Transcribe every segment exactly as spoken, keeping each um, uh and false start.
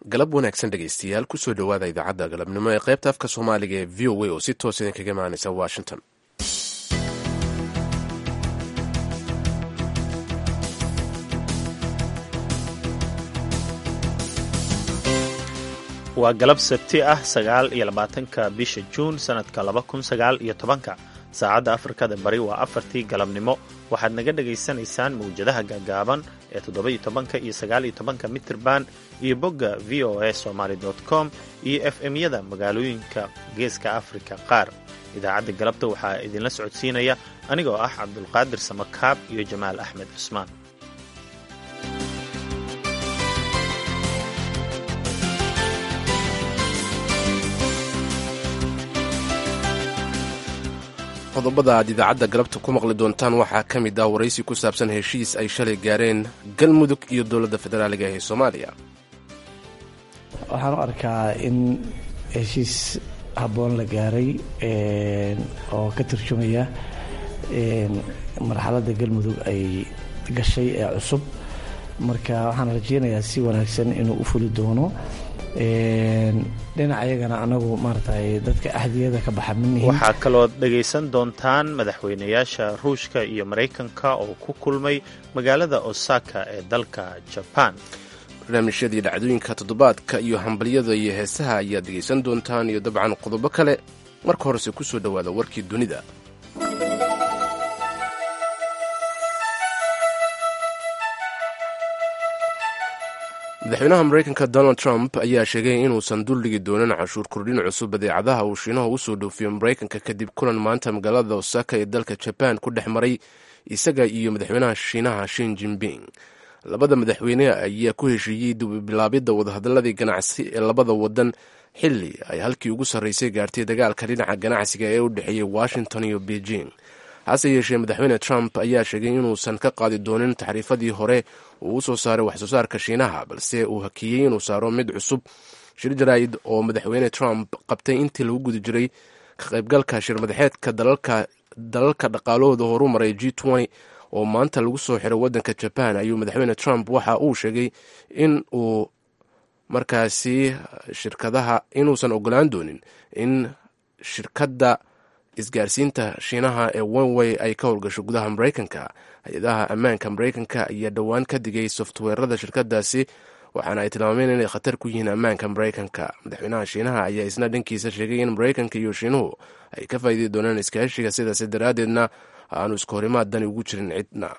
galab wanaagsan dhegaystayaal kusoo dhowaada idaacadda galabnimo ee qaybta afka soomaaliga ee v o a oo si toos idinkaga imaanaysa washington. waa galab sabti ah sagaal iyo labaatanka bisha juun sanadka laba kun sagaal iyo tobanka saacadda afrikada bari waa afartii galabnimo. waxaad naga dhegaysanaysaan mawjadaha gaagaaban ee toddoba iyo tobanka iyo sagaal iyo tobanka mitirban iyo bogga v o a somaly com iyo f m-yada magaalooyinka geeska afrika qaar. idaacadda galabta waxaa idinla socodsiinaya anigoo ah cabdulqaadir samakaab iyo jamaal axmed cusmaan. qodobada aad idaacadda galabta ku maqli doontaan waxaa ka mid ah waraysi ku saabsan heshiis ay shalay gaareen galmudug iyo dowladda federaaliga ee soomaaliya. waxaan u arkaa in heshiis habboon la gaaray oo ka turjumaya marxaladda galmudug ay gashay ee cusub, marka waxaan rajeynayaa si wanaagsan inuu u fuli doono. dhinac ayagana anagu maaragtay dadka ahdiyada ka baxa minnihiin. waxaa kaloo dhegaysan doontaan madaxweynayaasha ruushka iyo maraykanka oo ku kulmay magaalada osaka ee dalka jabaan. barnaamijyadii dhacdooyinka toddobaadka iyo hambalyada iyo heesaha ayaad dhegaysan doontaan iyo dabcan qodobo kale. marka horese kusoo dhowaada warkii dunida. madaxweynaha maraykanka donald trump ayaa sheegay inuusan duldhigi doonin canshuur kordhin cusub badeecadaha uu shiinaha usoo dhoofiyo maraykanka kadib kulan maanta magaalada osaka ee dalka jabaan ku dhex maray isaga iyo madaxweynaha shiinaha shin jinping. labada madaxweyne ayaa ku heshiiyey dubibilaabidda wadahadaladii ganacsi ee labada wadan xilli ay halkii ugu sarraysay gaartay dagaalka dhinaca ganacsiga ee u dhexeeyey washington iyo beijing. hase yeeshee madaxweyne trump ayaa sheegay inuusan ka qaadi doonin taxriifadii hore uu u soo saaray wax soo saarka shiinaha, balse uu hakiyey inuu saaro mid cusub. shir jaraa'id oo madaxweyne trump qabtay intii lagu guda jiray ka qaybgalka shir madaxeedka dalalka dhaqaalahooda horu maray g oo maanta lagu soo xiray waddanka jabaan ayuu madaxweyne trump waxa uu sheegay in uu markaasi shirkadaha inuusan ogolaan doonin in shirkadda isgaarsiinta shiinaha ee oneway ay ka howlgasho gudaha maraykanka. hay-adaha ammaanka maraykanka ayaa dhowaan ka digay softweerada shirkadaasi, waxaana ay tilmaameen inay khatar ku yihiin ammaanka maraykanka. madaxweynaha shiinaha ayaa isna dhankiisa sheegay in maraykanka iyo shiinuhu ay ka faa'iidi doonaan iskaashiga, sidaas daraaddeedna aanu iska horimaad dani ugu jirin cidna.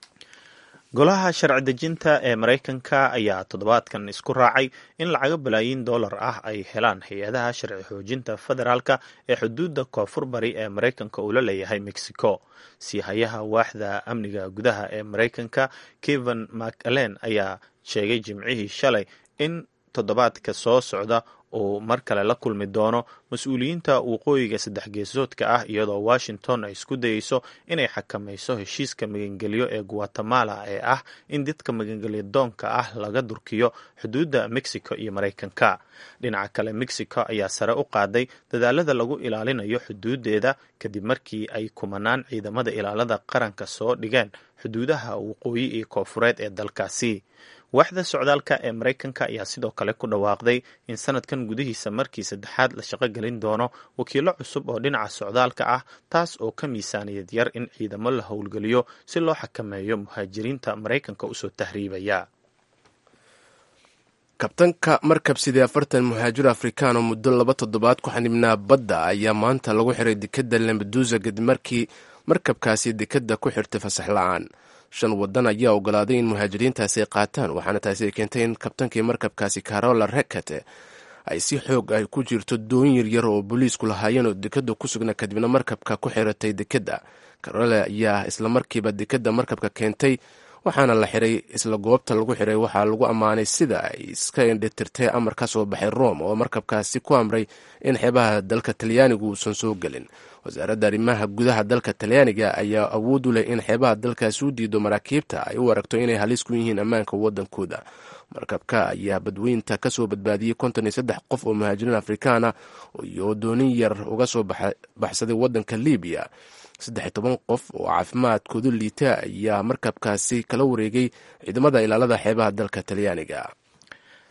golaha sharci dejinta ee maraykanka ayaa toddobaadkan isku raacay in lacago balaayiin dollar ah ay helaan hay-adaha sharci xoojinta federaalka ee xuduudda koonfur bari ee maraykanka uu la leeyahay mexico. siihayaha waaxda amniga gudaha ee maraykanka kevin mcallen ayaa sheegay jimcihii shalay in toddobaadka soo socda uu mar kale la kulmi doono mas-uuliyiinta waqooyiga saddex geesoodka ah, iyadoo washington ay isku dayeyso inay xakamayso heshiiska magangelyo ee guatemala ee ah in dadka magangelyo doonka ah laga durkiyo xuduudda mexico iyo maraykanka. dhinaca kale mexico ayaa sare u qaaday dadaalada lagu ilaalinayo xuduudeeda kadib markii ay kumanaan ciidamada ilaalada qaranka soo dhigeen xuduudaha waqooyi iyo koonfureed ee dalkaasi. waaxda socdaalka ee maraykanka ayaa sidoo kale ku dhawaaqday in sanadkan gudihiisa markii saddexaad la shaqo gelin doono wakiilo cusub oo dhinaca socdaalka ah, taas oo ka miisaaniyad yar in ciidamo la howlgeliyo si loo xakameeyo muhaajiriinta maraykanka usoo tahriibaya. kabtanka markab sidii afartan muhaajir afrikaan oo muddo laba toddobaad ku xanibnaa badda ayaa maanta lagu xiray dekadda lambadusa kadib markii markabkaasi dekadda ku xirtay fasax la-aan. shan wadan ayaa ogolaaday in muhaajiriintaasi ay qaataan, waxaana taasi ay keentay in kabtankii markabkaasi carola rekate ay si xoog ay ku jirto doon yaryar oo booliisku lahaayeen oo dekadda ku sugnaa, kadibna markabka ku xiratay dekadda. carola ayaa isla markiiba dekadda markabka keentay, waxaana la xiray isla goobta lagu xiray. waxaa lagu ammaanay sida ay iska indhitirtay amar ka soo baxay rome oo markabkaasi ku amray in xeebaha dalka talyaanigu uusan soo gelin. wasaaradda arrimaha gudaha dalka talyaaniga ayaa awood u leh in xeebaha dalkaasi u diido maraakiibta ay u aragto inay halis ku yihiin ammaanka waddankooda. markabka ayaa badweynta ka soo badbaadiyey konton iyo saddex qof oo muhaajiriin afrikaana iyo doonin yar uga soo baxsaday waddanka libiya. saddex iyo toban qof oo caafimaadkoodu liita ayaa markabkaasi kala wareegay ciidamada ilaalada xeebaha dalka talyaaniga.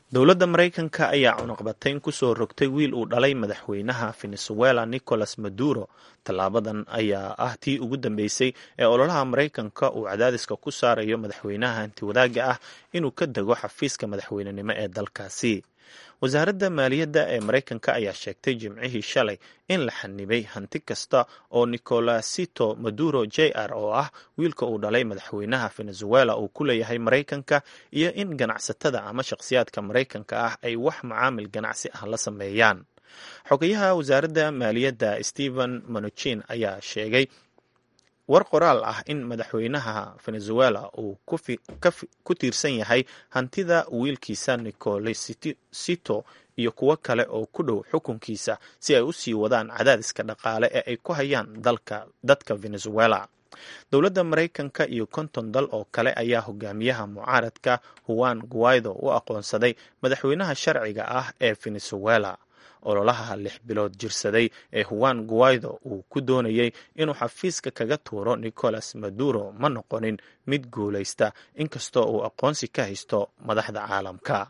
dowladda maraykanka ayaa cunaqbatayn ku soo rogtay wiil uu dhalay madaxweynaha venezuela nicolas maduro. tallaabadan ayaa ah tii ugu dambeysay ee ololaha maraykanka uu cadaadiska ku saarayo madaxweynaha hantiwadaaga ah inuu ka dego xafiiska madaxweynenimo ee dalkaasi. wasaaradda maaliyadda ee maraykanka ayaa sheegtay jimcihii shalay in la xanibay hanti kasta oo nicolasito maduro j r oo ah wiilka uu dhalay madaxweynaha venezuela uu ku leeyahay maraykanka, iyo in ganacsatada ama shakhsiyaadka maraykanka ah ay wax macaamil ganacsi ah la sameeyaan. xogayaha wasaaradda maaliyadda stephen mnuchin ayaa sheegay war qoraal ah in madaxweynaha venezuela uu ku tiirsan yahay hantida wiilkiisa nicolasito iyo kuwo kale oo ku dhow xukunkiisa si ay u sii wadaan cadaadiska dhaqaale ee ay ku hayaan dalka dadka venezuela. dowladda maraykanka iyo konton dal oo kale ayaa hogaamiyaha mucaaradka juan guaido u aqoonsaday madaxweynaha sharciga ah ee venezuela. ololaha lix bilood jirsaday ee juan guaido uu ku doonayay inuu xafiiska kaga tuuro nicolas maduro ma noqonin mid guulaysta, inkastoo uu aqoonsi ka haysto madaxda caalamka.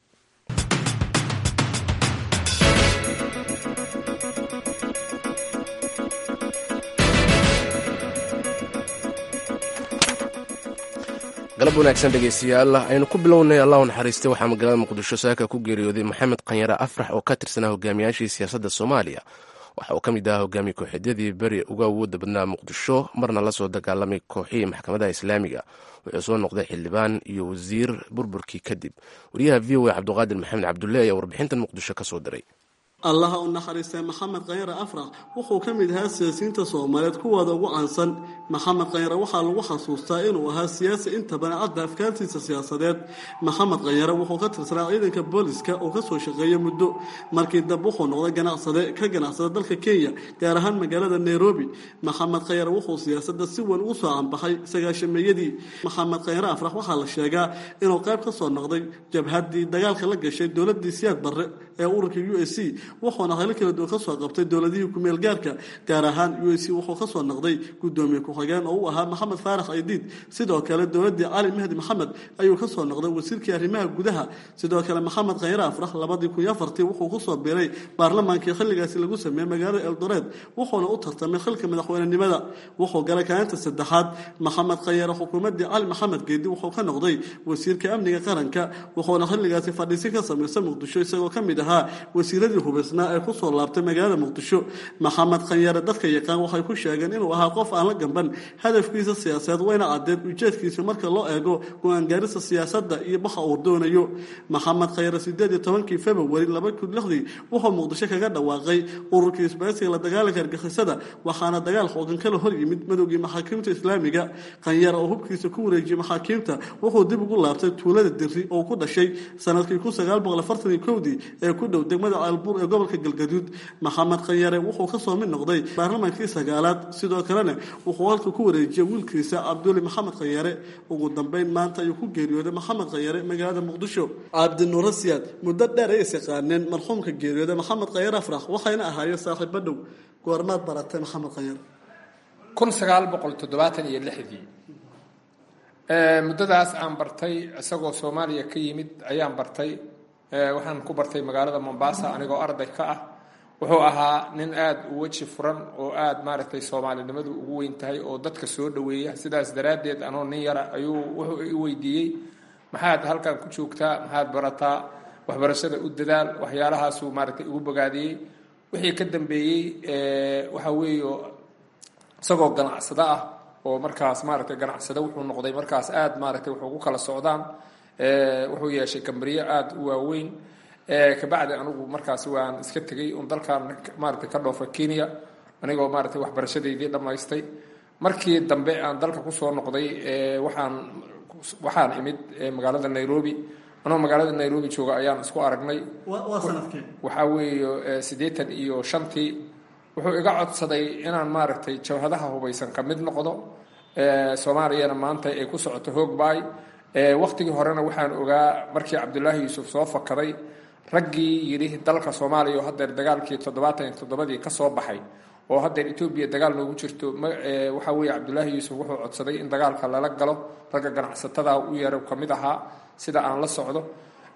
galab wanaagsan dhegeystayaal, aynu ku bilownay allahu naxariistay. waxaa magaalada muqdisho saaka ku geeriyooday maxamed qanyare afrax oo ka tirsanaa hogaamiyaashii siyaasadda soomaaliya. waxa uu ka mid ahaa hogaamiye kooxeedyadii beri uga awooda badnaa muqdisho, marna la soo dagaalamay kooxihii maxkamadaha islaamiga. wuxuu soo noqday xildhibaan iyo wasiir burburkii kadib. wariyaha v o a cabduqaadir maxamed cabdulle ayaa warbixintan muqdisho ka soo diray. allaha u naxariistay maxamed qanyare afrax wuxuu ka mid ahaa siyaasiyiinta soomaaliyeed kuwooda ugu caansan. maxamed qanyare waxaa lagu xasuustaa inuu ahaa siyaasi inta badan cadda afkaartiisa siyaasadeed. maxamed qanyare wuxuu ka tirsanaa ciidanka booliska oo kasoo shaqeeya muddo. markii dambe wuxuu noqday ganacsade ka ganacsada dalka kenya, gaar ahaan magaalada nairobi. maxamed qanyare wuxuu siyaasadda si weyn ugu soo canbaxay sagaashameeyadii. maxamed qanyare afrax waxaa la sheegaa inuu qayb ka soo noqday jabhaddii dagaalka la gashay dowladii siyaad barre ee ururka u s c, wuxuuna helo kala duwan ka soo qabtay dowladihii kumeel gaarka, gaar ahaan u s c wuxuu ka soo noqday gudoomiye ku-xigeen oo u ahaa maxamed faarax aydiid. sidoo kale dowladii cali mahdi maxamed ayuu ka soo noqday wasiirkii arrimaha gudaha. sidoo kale maxamed qanyare afrax labadii kun iyo afartii wuxuu kusoo biiray baarlamaankii xilligaasi lagu sameeyey magaalada eldoreed, wuxuuna u tartamay xilka madaxweynenimada. wuxuu galay kaalinta saddexaad. maxamed qanyare xukuumadii cali maxamed geedi wuxuu ka noqday wasiirka amniga qaranka, wuxuuna xilligaasi fadhiisi ka samaysa muqdisho isagoo ka mid ahaa wasiiradii hubaysnaa ee kusoo laabtay magaalada muqdisho. maxamed qanyare dadka yaqaan waxay ku sheegeen inuu ahaa qof aan la gamban hadafkiisa siyaasadeed, wayna caddeed ujeedkiisa marka loo eego go-aan gaarista siyaasadda iyo baxa uu doonayo. maxamed qanyare sideed iyo tobankii februari laba kun lixdii wuxuu muqdisho kaga dhawaaqay ururkii isbahaysiga la dagaalanka argixisada, waxaana dagaal xoogan kala hor yimid madowgii maxaakiimta islaamiga. qanyare oo hubkiisa ku wareejiyey maxaakiimta wuxuu dib ugu laabtay tuulada diri oo ku dhashay sanadkii kun sagaal boqol afartan iyo kowdii ee ku dhow degmada caalbuur ee gobolka galgaduud. maxamed qanyare wuxuu ka soo mid noqday baarlamaankii sagaalaad, sidoo kalena wuxuu halka ku wareejiyey wiilkiisa cabduli maxamed qanyare. ugu dambeyn maanta ayuu ku geeriyooday maxamed qanyare magaalada muqdisho. cabdinuura siyaad muddo dheer ay is yaqaaneen marxuumka geeriyooday maxamed qanyare afrax, waxayna ahaayeen saaxiibo dhow. goormaad baratay maxamed qanyare? kun sagaal boqol toddobaatan iyo lixdii. muddadaas aan bartay isagoo soomaaliya ka yimid ayaan bartay. waxaan ku bartay magaalada Mombasa anigoo arday ka ah. wuxuu ahaa nin aad u weji furan oo aad maaragtay Soomaalinimadu ugu weyn tahay oo dadka soo dhaweeya. sidaas daraadeed anoo nin yara ayuu wuxuu i weydiiyey maxaad halkan ku joogtaa, maxaad barataa, waxbarashada u dadaal, waxyaalahaas uu maaragtay ugu bogaadiyey. wixii ka dambeeyey waxa weeyo isagoo ganacsada ah oo markaas maaragtay ganacsada wuxuu noqday markaas aad maaragtay wuxuu ku kala socdaan. wuxuu yeeshay kambariyo aad u waaweyn. kabacdi anigu markaas waan iska tegay un dalkan maaragtay ka dhoofa Kenya anigoo maaragtay waxbarashadeydii dhammaystay. markii dambe aan dalka kusoo noqday waxaan waxaan imid magaalada Nairobi. anoo magaalada Nairobi jooga ayaan isku aragnay. waa sanadkee? waxaa weeye siddeetan iyo shantii. wuxuu iga codsaday inaan maaragtay jawhadaha hubaysan ka mid noqdo. soomaaliyana maanta ay ku socoto hoogbaay. waqtigii horena waxaan ogaa markii Cabdullaahi Yuusuf soo fakaday raggii yiri dalka Soomaaliya oo hadda dagaalkii toddobaatan iyo toddobadii ka soo baxay oo hadda Itoobiya dagaal noogu jirto. waxa weeye Cabdullaahi Yuusuf wuxuu codsaday in dagaalka lala galo. ragga ganacsatada u yar ka mid ahaa sida aan la socdo.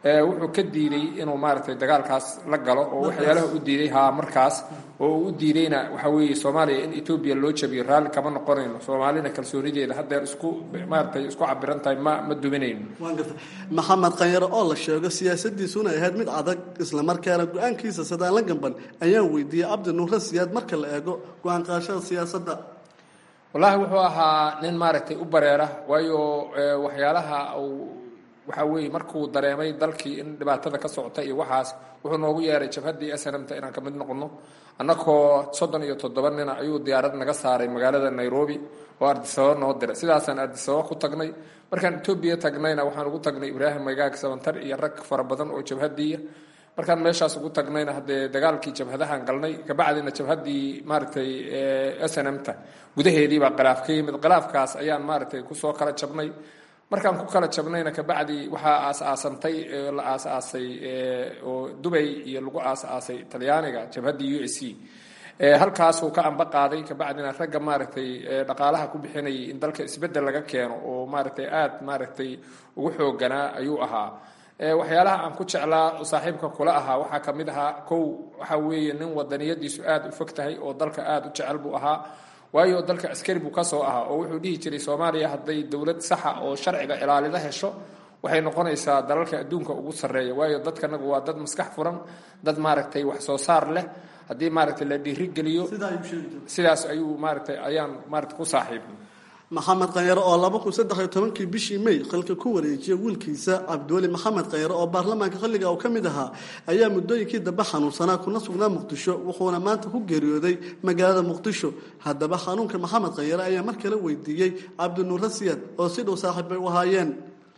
wuxuu ka diiday inuu maaragtay dagaalkaas la galo oo waxyaalaha u diiday haa markaas oo uu u diidayna waxa weeye soomaaliya in etoobiya loo jabiyo raalli kama noqonayno soomaalina kalsoonideeda haddeer isku maaragtay isku cabiran tahay ma ma duminayno waan garta maxamed qanyare oo la sheego siyaasadiisuna ahayd mid adag islamarkaana go-aankiisa sadaan la gamban ayaan weydiiyey cabdi nuure siyaad marka la eego go-aan qaadashada siyaasadda wallaahi wuxuu ahaa nin maaragtay u bareera waayo waxyaalaha uu waxa weeye markuu dareemay dalkii in dhibaatada ka socota iyo waxaas wuxuu noogu yeeray jabhaddii S N M ta inaan ka mid noqono annagoo soddon iyo toddoba nina ayuu diyaarad naga saaray magaalada Nairobi oo Addis Ababa noo diray sidaasaan Addis Ababa ku tagnay markaan Ethiopia tagnayna waxaan ugu tagnay Ibrahim Magaag Sabantar iyo rag fara badan oo jabhaddii markaan meeshaas ugu tagnayna haddee dagaalkii jabhadahan galnay kabacdina jabhaddii maaragtay S N M ta gudaheedii baa khilaaf ka yimid khilaafkaas ayaan maaragtay kusoo kala jabnay markaan ku kala jabnayna kabacdi waxaa aas-aasantay la aas-aasay oo Dubai iyo lagu aas-aasay Talyaaniga jabhaddii U S C halkaasuu ka amba qaaday kabacdina ragga maaragtay dhaqaalaha ku bixinayay in dalka isbeddel laga keeno oo maaragtay aad maaragtay ugu xooganaa ayuu ahaa waxyaalaha aan ku jeclaa saaxiibka kula ahaa waxaa ka mid ahaa kow waxa weeye nin wadaniyadiisu aad u fog tahay oo dalka aad u jecel buu ahaa waayo dalka askari buu ka soo ahaa oo wuxuu dhihi jiray Soomaaliya hadday dawlad saxa oo sharciga ilaalida hesho waxay noqonaysaa dalalka adduunka ugu sarreeya waayo dadkanagu waa dad maskax furan dad maaragtay wax soo saar leh haddii maaragtay la dhiiri geliyo sidaas ayuu maaragtay ayaan maaragtay ku saaxiibnay maxamed qanyare oo laba kun saddex iyo tobankii bishii May xilka ku wareejiyay wiilkiisa Cabdiwali Maxamed Qanyare oo baarlamaanka xilliga uu ka mid ahaa ayaa muddooyinkii dambe xanuunsanaa kuna sugnaa Muqdisho wuxuuna maanta ku geeriyooday magaalada Muqdisho haddaba xanuunka Maxamed Qanyare ayaa mar kale weydiiyey Cabdi Nuure Siyaad oo si dhow saaxiib ay u ahaayeen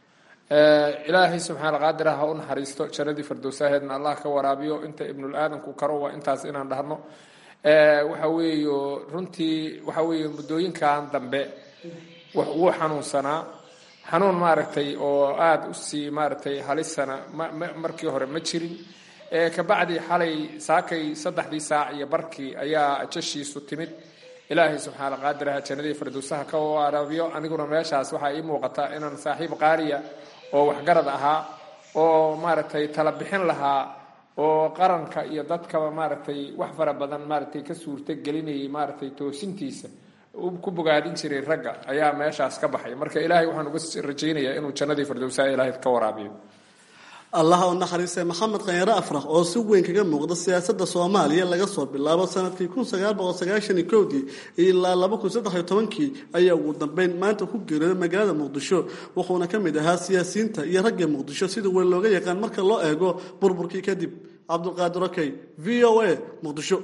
ilaahay subxaana qaadir ha u naxariisto jannadii firdowsaaheedna Allah ka waraabiyo inta ibnul aadanku karo waa intaas inaan dhahno waxa weeyo runtii waxa weeyo muddooyinkan dambe wuu xanuunsanaa xanuun maaragtay oo aad u sii maaragtay halisana markii hore ma jirin kabacdi xalay saakay saddexdii saac iyo barkii ayaa ajashiisu timid ilaahay subxaana qaadiraha jannadii firdowsaha ka waraabiyo aniguna meeshaas waxaa ii muuqata inaan saaxiib qaaliya oo waxgarad ahaa oo maaragtay tala bixin lahaa oo qaranka iyo dadkaba maaragtay wax fara badan maaragtay ka suurta gelinayay maaragtay toosintiisa ku bogaadin jiray ragga ayaa meeshaas ka baxay marka ilaahay waxaan uga rajaynayaa inuu jannadii firdowsaha ilaahay ka waraabiyo allah u naxariistay maxamed qanyare afrax oo si weyn kaga muuqda siyaasadda Soomaaliya laga soo bilaabo sanadkii kun sagaal boqol sagaashan iyo kow ilaa laba kun saddex iyo tobankii ayaa ugu dambeyn maanta ku geeriyooday magaalada Muqdisho wuxuuna ka mid ahaa siyaasiyiinta iyo ragga Muqdisho sida weyn looga yaqaan marka loo eego burburkii kadib Cabdulqaadir Okey V O A Muqdisho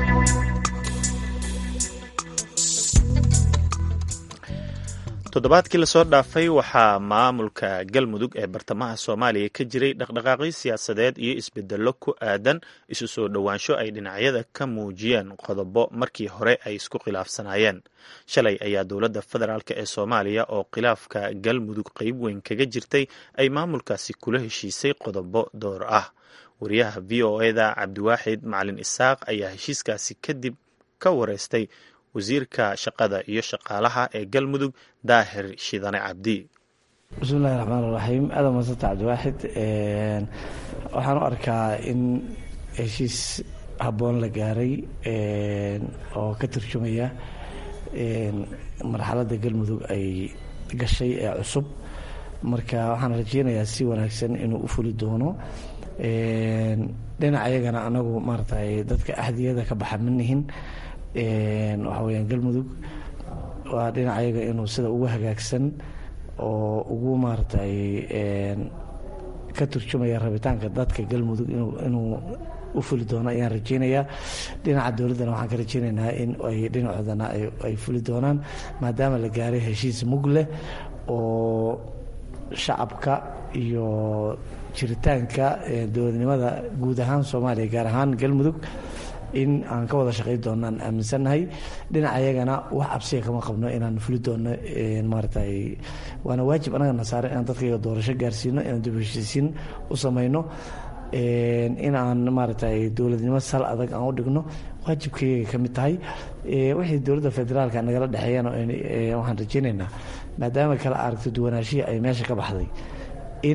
toddobaadkii lasoo dhaafay waxaa maamulka galmudug ee bartamaha soomaaliya ka jiray dhaqdhaqaaqyo siyaasadeed iyo isbedello ku aadan isu soo dhowaansho ay dhinacyada ka muujiyeen qodobo markii hore ay isku khilaafsanaayeen shalay ayaa dowladda federaalk ee soomaaliya oo khilaafka galmudug qeyb weyn kaga jirtay ay maamulkaasi kula heshiisay qodobo door ah wariyaha v o eda cabdiwaaxid macalin isaaq ayaa heshiiskaasi kadib ka wareystay wasiirka shaqada iyo shaqaalaha ee galmudug daahir shidane cabdi bismillahi raxmaani raxiim aada madsanta cabdiwaaxid waxaan u arkaa in heshiis habboon la gaaray oo ka turjumaya marxaladda galmudug ay gashay ee cusub marka waxaan rajeynayaa si wanaagsan inuu u fuli doono dhinac ayagana anagu maaratay dadka ahdiyada ka baxa manihin waxa weyaan galmudug waa dhinac ayaga inuu sida ugu hagaagsan oo ugu maaratay ka turjumaya rabitaanka dadka galmudug inuu u fuli doono ayaan rajeynayaa dhinaca dowladdana waxaan ka rajeynaynaa in ay dhinacoodana ay fuli doonaan maadaama la gaaray heshiis mug leh oo shacabka iyo jiritaanka dowladnimada guud ahaan soomaaliya gaar ahaan galmudug in aan ka wada shaqayn doonno aan aaminsannahay dhinaca ayagana wax cabsiya kama qabno inaan fuli doonno maaratay waana waajib anagana saaran inaan dadkayga doorasho gaarsiino inaan dib heshiisiin u samayno in aan maaratay dowladnimo sal adag aan u dhigno waajibkayga ka mid tahay wixii dowladda federaalka nagala dhexeeyana waxaan rajeynaynaa maadaama kala aragto duwanaashihii ay meesha ka baxday in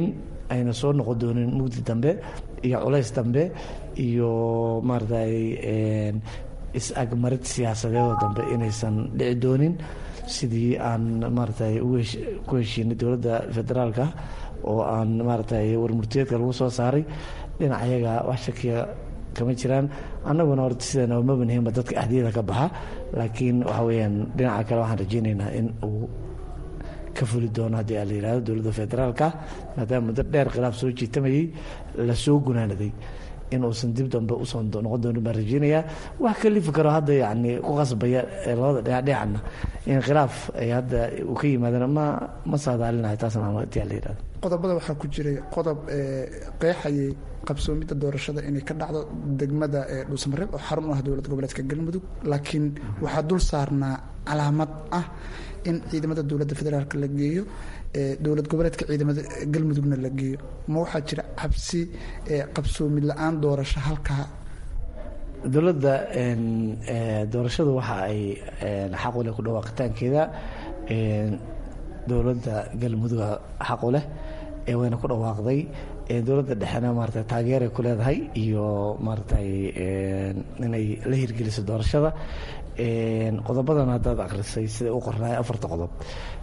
ayna soo noqon doonin mugdi dambe iyo culays dambe iyo maaratay is-agmarid siyaasadeedoo dambe inaysan dhici doonin sidii aan maaratay ku heshiinay dowladda federaalka oo aan maaratay warmurtiyeedka lagu soo saaray dhinac ayaga wax shakiya kama jiraan annaguna horta sidana ma banihinba dadka ahdiyada ka baxa laakiin waxa weyaan dhinaca kale waxaan rajeynaynaa in uu ka fuli doono haddii aa la yihahdo dowladda federaalka maadaama muddo dheer khilaaf soo jiitamayay lasoo gunaanaday in uusan dib dambe usoo noqon doonin baan rajeynayaa wax kalifi karo hadda yani ku qasbaya labada dhinacdhinacna in khilaaf ay hadda uu ka yimaadana ma ma saadaalinayo taasna haddii aa la yihahdo qodobada waxaa ku jiray qodob qeexayay qabsoomidda doorashada inay ka dhacdo degmada dhuusamareeb oo xarun u ah dowlad goboleedka galmudug laakiin waxaa dul saarnaa calaamad ah in ciidamada dowladda federaalk la geeyo dowlad goboleedka ciidamada galmudugna la geeyo ma waxaa jira cabsi qabsoomid la-aan doorasho halkaa dowladda doorashadu waxa ay xaq u leh ku dhawaaqitaankeeda dowladda galmudug xaq u leh wayna ku dhawaaqday dowladda dhexena maarata taageeray ku leedahay iyo maaratay inay la hirgeliso doorashada qodobadan haddaad akhrisay siday u qornaay afarta qodob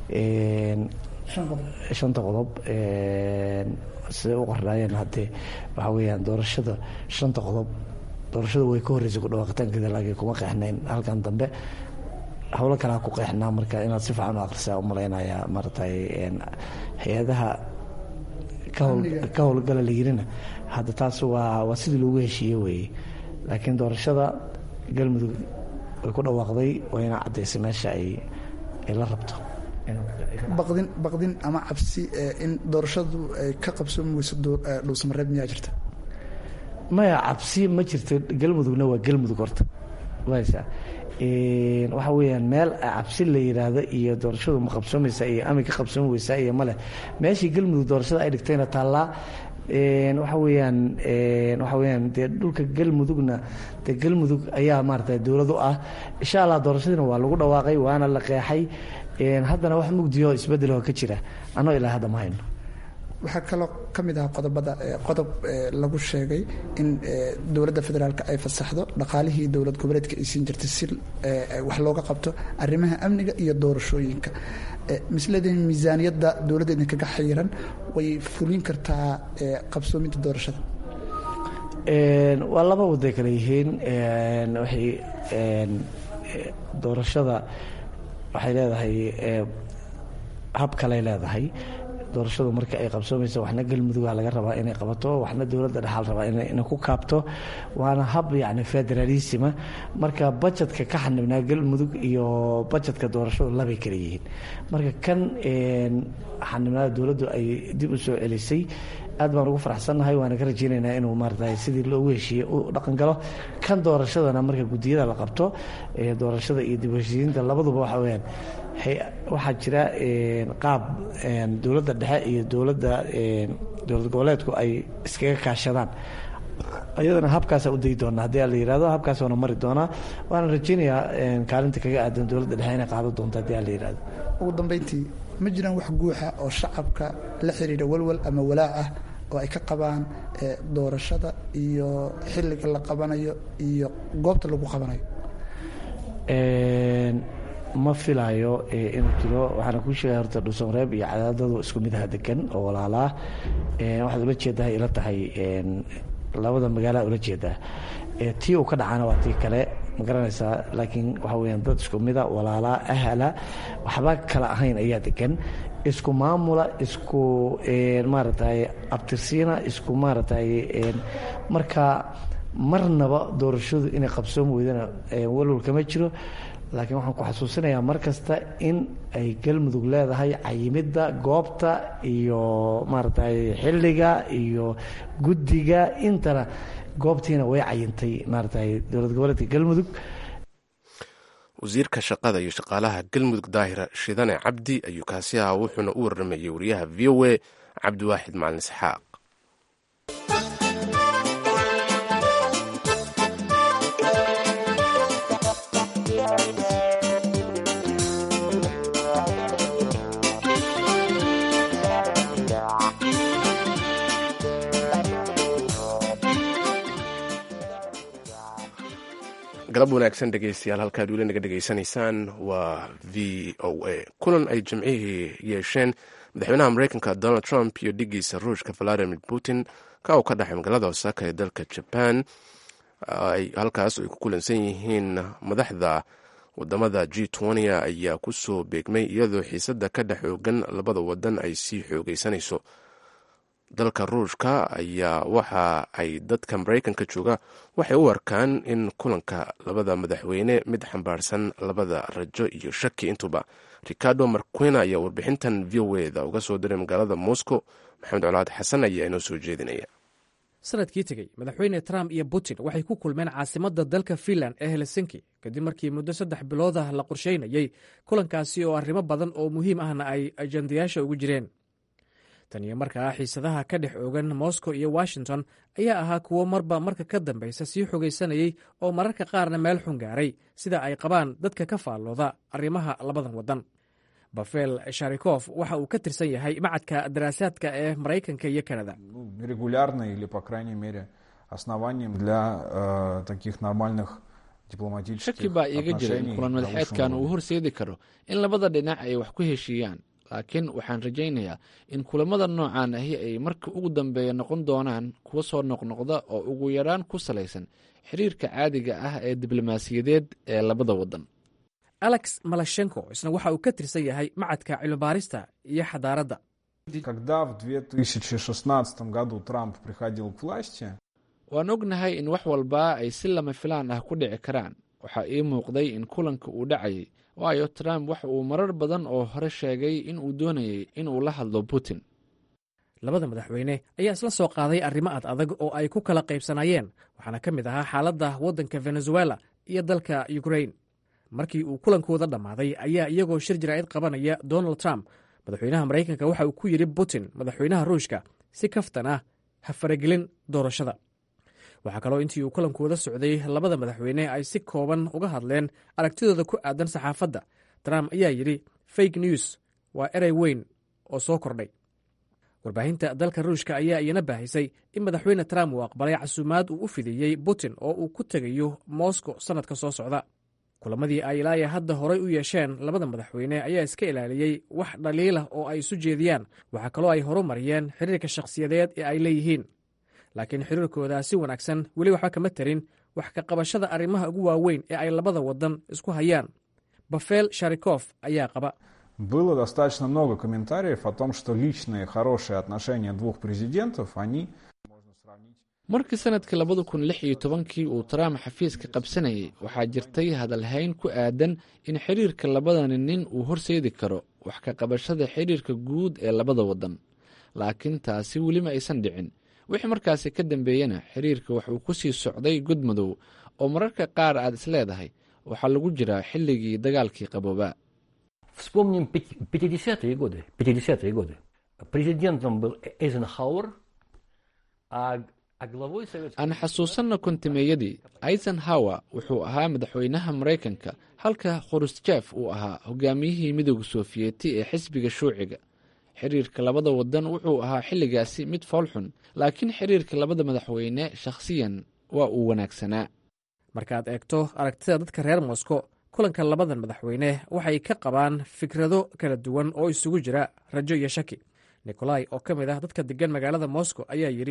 shanta qodob siday u qornaayeen haddee waxaa weyaan doorashada shanta qodob doorashada way ka horreysay ku dhawaaqitaankeeda laakiin kuma qeexnayn halkan dambe howlo kalea ku qeexnaa marka inaad si fiican u akhrisaa umalaynaya maaratay hay-adaha ka howlgala la yirina hadda taas waa waa sidii loogu heshiiye weeye laakiin doorashada galmudug way ku dhawaaqday wayna caddaysay meesha ay ay la rabto baqdin baqdin ama cabsi in doorashadu ay ka qabsoomi weyso dhuusamareeb miyaa jirta maya cabsi ma jirto galmudugna waa galmudug horta waysa waxa weyaan meel cabsi la yiraahdo iyo doorashadu ma qabsoomaysa iyo ami ka qabsoomi weysaa iyo male meeshii galmudug doorashada ay dhigtayna taallaa waxa weyaan waxa weyaan dee dhulka galmudugna dee galmudug ayaa maarata dowlad u ah insha allah doorashadiina waa lagu dhawaaqay waana la qeexay haddana wax mugdiyo isbedeloo ka jira anoo ilaa hadda ma hayno waxaa kaloo ka mid ah qodobada qodob lagu sheegay in dowladda federaalk ay fasaxdo dhaqaalihii dowlad goboleedka ay siin jirtay si wax looga qabto arrimaha amniga iyo doorashooyinka misleedin miisaaniyadda dowladda idinkaga xayiran way fulin kartaa qabsoominta doorashada waa laba waday kale yihiin waxay doorashada waxay leedahay hab kaley leedahay doorashadu marka ay qabsoomaysa waxna galmuduga laga rabaa inay qabato waxna dowladda dhexaal rabaa inay ku kaabto waana hab yani federalisma marka budgetka ka xanibnaa galmudug iyo budgetka doorashadu labay kala yihiin marka kan xanibnaa dowladdu ay dib u soo celisay aad baan ugu faraxsannahay waana ka rajeynaynaa inuu maarata sidii loogu heshiiye u dhaqan galo kan doorashadana marka guddiyada la qabto doorashada iyo dib u heshiisiinta labaduba waxa weyaan waxaa jira qaab dowladda dhexe iyo dowladda dowlad goboleedku ay iskaga kaashadaan iyadana habkaasa u dayi doonaa haddii a la yihahdo habkaas waana mari doonaa waana rajeynayaa kaalinta kaga aadan dowladda dhexe inay qaado doonto haddii a la yihahdo ugu dambeyntii ma jiraan wax guuxa oo shacabka la xiriira walwal ama walaac ah oo ay ka qabaan doorashada iyo xilliga la qabanayo iyo goobta lagu qabanayo ma filaayo inuu jiro waxaana kuu sheegay horta dhuusamareeb iyo cadaadadu isku midaha degan oo walaalaa waxaad ula jeedahay ila tahay labada magaalaa ula jeedaa tii uu ka dhacana waa tii kale ma garanaysaa laakiin waxa weyaan dad isku mida walaalaa ahala waxba kala ahayn ayaa degan isku maamula isku maaratay abtirsiina isku maaratay marka marnaba doorashadu inay qabsoom weydana walwal kama jiro laakiin waxaan ku xasuusinayaa mar kasta in ay galmudug leedahay cayimidda goobta iyo maaratay xilliga iyo guddiga intana goobtiina way cayintay maaratay dowlad goboleedka galmudug wasiirka shaqada iyo shaqaalaha galmudug daahira shidane cabdi ayuu kaasi ahaa wuxuuna u warramayey wariyaha v o a cabdiwaaxid macalin isxaaq galab wanaagsan dhegeystayaal halkaad weli naga dhegeysanaysaan waa v o a kulan ay jimcihii yeesheen madaxweynaha mareykanka donald trump iyo dhigiisa ruushka valadimir putin ka uu ka dhexay magaalada osaka ee dalka jaban halkaas ay ku kulansan yihiin madaxda wadamada g twenty ayaa kusoo beegmay iyadoo xiisada ka dhex xoogan labada wadan ay sii xoogeysanayso. dalka ruushka ayaa waxa ay dadka mareykanka jooga waxay u arkaan in kulanka labada madaxweyne mid xambaarsan labada rajo iyo shaki intuba. ricardo marquina ayaa warbixintan v o eda uga soo diray magaalada moscow. maxamed colaad xasan ayaa inoo soo jeedinaya. sanadkii tegey madaxweyne trump iyo putin waxay ku kulmeen caasimadda dalka finland ee helsinki kadib markii muddo saddex bilood ah la qorsheynayey kulankaasi oo arrimo badan oo muhiim ahna ay ajandayaasha ugu jireen. tan iyo markaa xiisadaha ka dhex oogan moscow iyo washington ayaa ahaa kuwo marba marka ka dambaysa sii xogaysanayey oo mararka qaarna meel xun gaaray sida ay qabaan dadka ka faallooda arrimaha labadan waddan. bafel sharikof waxa uu ka tirsan yahay macadka daraasaadka ee maraykanka iyo kanada. регулярно или по крайней мере основанием для таких нормальных дипломатических shaki baa iiga jira in kulan madaxeedkan uu horseedi karo in labada dhinac ay wax ku heshiiyaan, laakiin waxaan rajaynayaa in kulamada noocan ahi ay marka ugu dambeeya noqon doonaan kuwa soo noqnoqda oo ugu yaraan ku salaysan xiriirka caadiga ah ee diblomaasiyadeed ee labada waddan. alex malashenko isna waxa uu ka tirsan yahay macadka cilmibaarista iyo xadaaradda. Когда в две тысячи шестнадцатом году Трамп приходил к власти, waan ognahay in wax walba ay si lama filaan ah ku dhici karaan. waxaa ii muuqday in kulanka uu dhacayay waayo trump waxa uu marar badan oo hore sheegay in uu doonayay in uu la hadlo putin. labada madaxweyne ayaa isla soo qaaday arrimo ad adag oo ay ku kala qaybsanayeen, waxaana ka mid ahaa xaaladda waddanka venezuela iyo dalka ukrain. markii uu kulankooda dhammaaday ayaa iyagoo shir jaraa'id qabanaya donald trump madaxweynaha maraykanka waxa uu ku yidhi putin madaxweynaha ruushka si kaftan ah ha faragelin doorashada. waxaa kaloo intii uu kulankooda socday labada madaxweyne ay si kooban uga hadleen aragtidooda ku aadan saxaafadda. trump ayaa yidhi fake news waa erey weyn oo soo kordhay. warbaahinta dalka ruushka ayaa iyana baahisay in madaxweyne trump uu aqbalay casuumaad uu u fidiyey putin oo uu ku tegayo moscow sannadka soo socda. kulamadii ay ilaaya hadda horay u yeesheen labada madaxweyne ayaa iska ilaaliyey wax dhaliilah oo ay isu jeediyaan. waxaa kaloo ay horumariyeen xiriirka shakhsiyadeed ee ay leeyihiin, laakiin xiriirkooda si wanaagsan weli waxba kama tarin wax ka qabashada arrimaha ugu waaweyn ee ay labada waddan isku hayaan. bafel sharikof ayaa qaba. было достаточно много комментариев о том, что личные хорошие отношения двух президентов, они можно сравнить. markii sanadkii labada kun lix iyo tobankii uu trump xafiiska qabsanayay waxaa jirtay hadalhayn ku aadan in xiriirka labadani nin uu horseedi karo wax ka qabashada xiriirka guud ee labada waddan, laakiin taasi weli ma aysan dhicin. wixii markaasi ka dambeeyena xiriirka waxuu ku sii socday godmadow oo mararka qaar aad is leedahay waxaa lagu jiraa xilligii dagaalkii qaboobaa. Вспомним пятидесятые годы. пятидесятые годы. Президентом был Эйзенхауэр, а, а главой Советского... aan xasuusanno kontimeeyadii eisenhower wuxuu ahaa madaxweynaha maraykanka halka khrushchev uu ahaa hogaamiyihii midooda sofiyeeti ee xisbiga shuuciga. xiriirka labada waddan wuxuu ahaa xilligaasi mid foolxun, laakiin xiriirka labada madaxweyne shakhsiyan waa uu wanaagsanaa. markaad eegto aragtida dadka reer moscow kulanka labadan madaxweyne waxay ka qabaan fikrado kala duwan oo isugu jira rajo iyo shaki. nikolai oo ka mid ah dadka degan magaalada moscow ayaa yidhi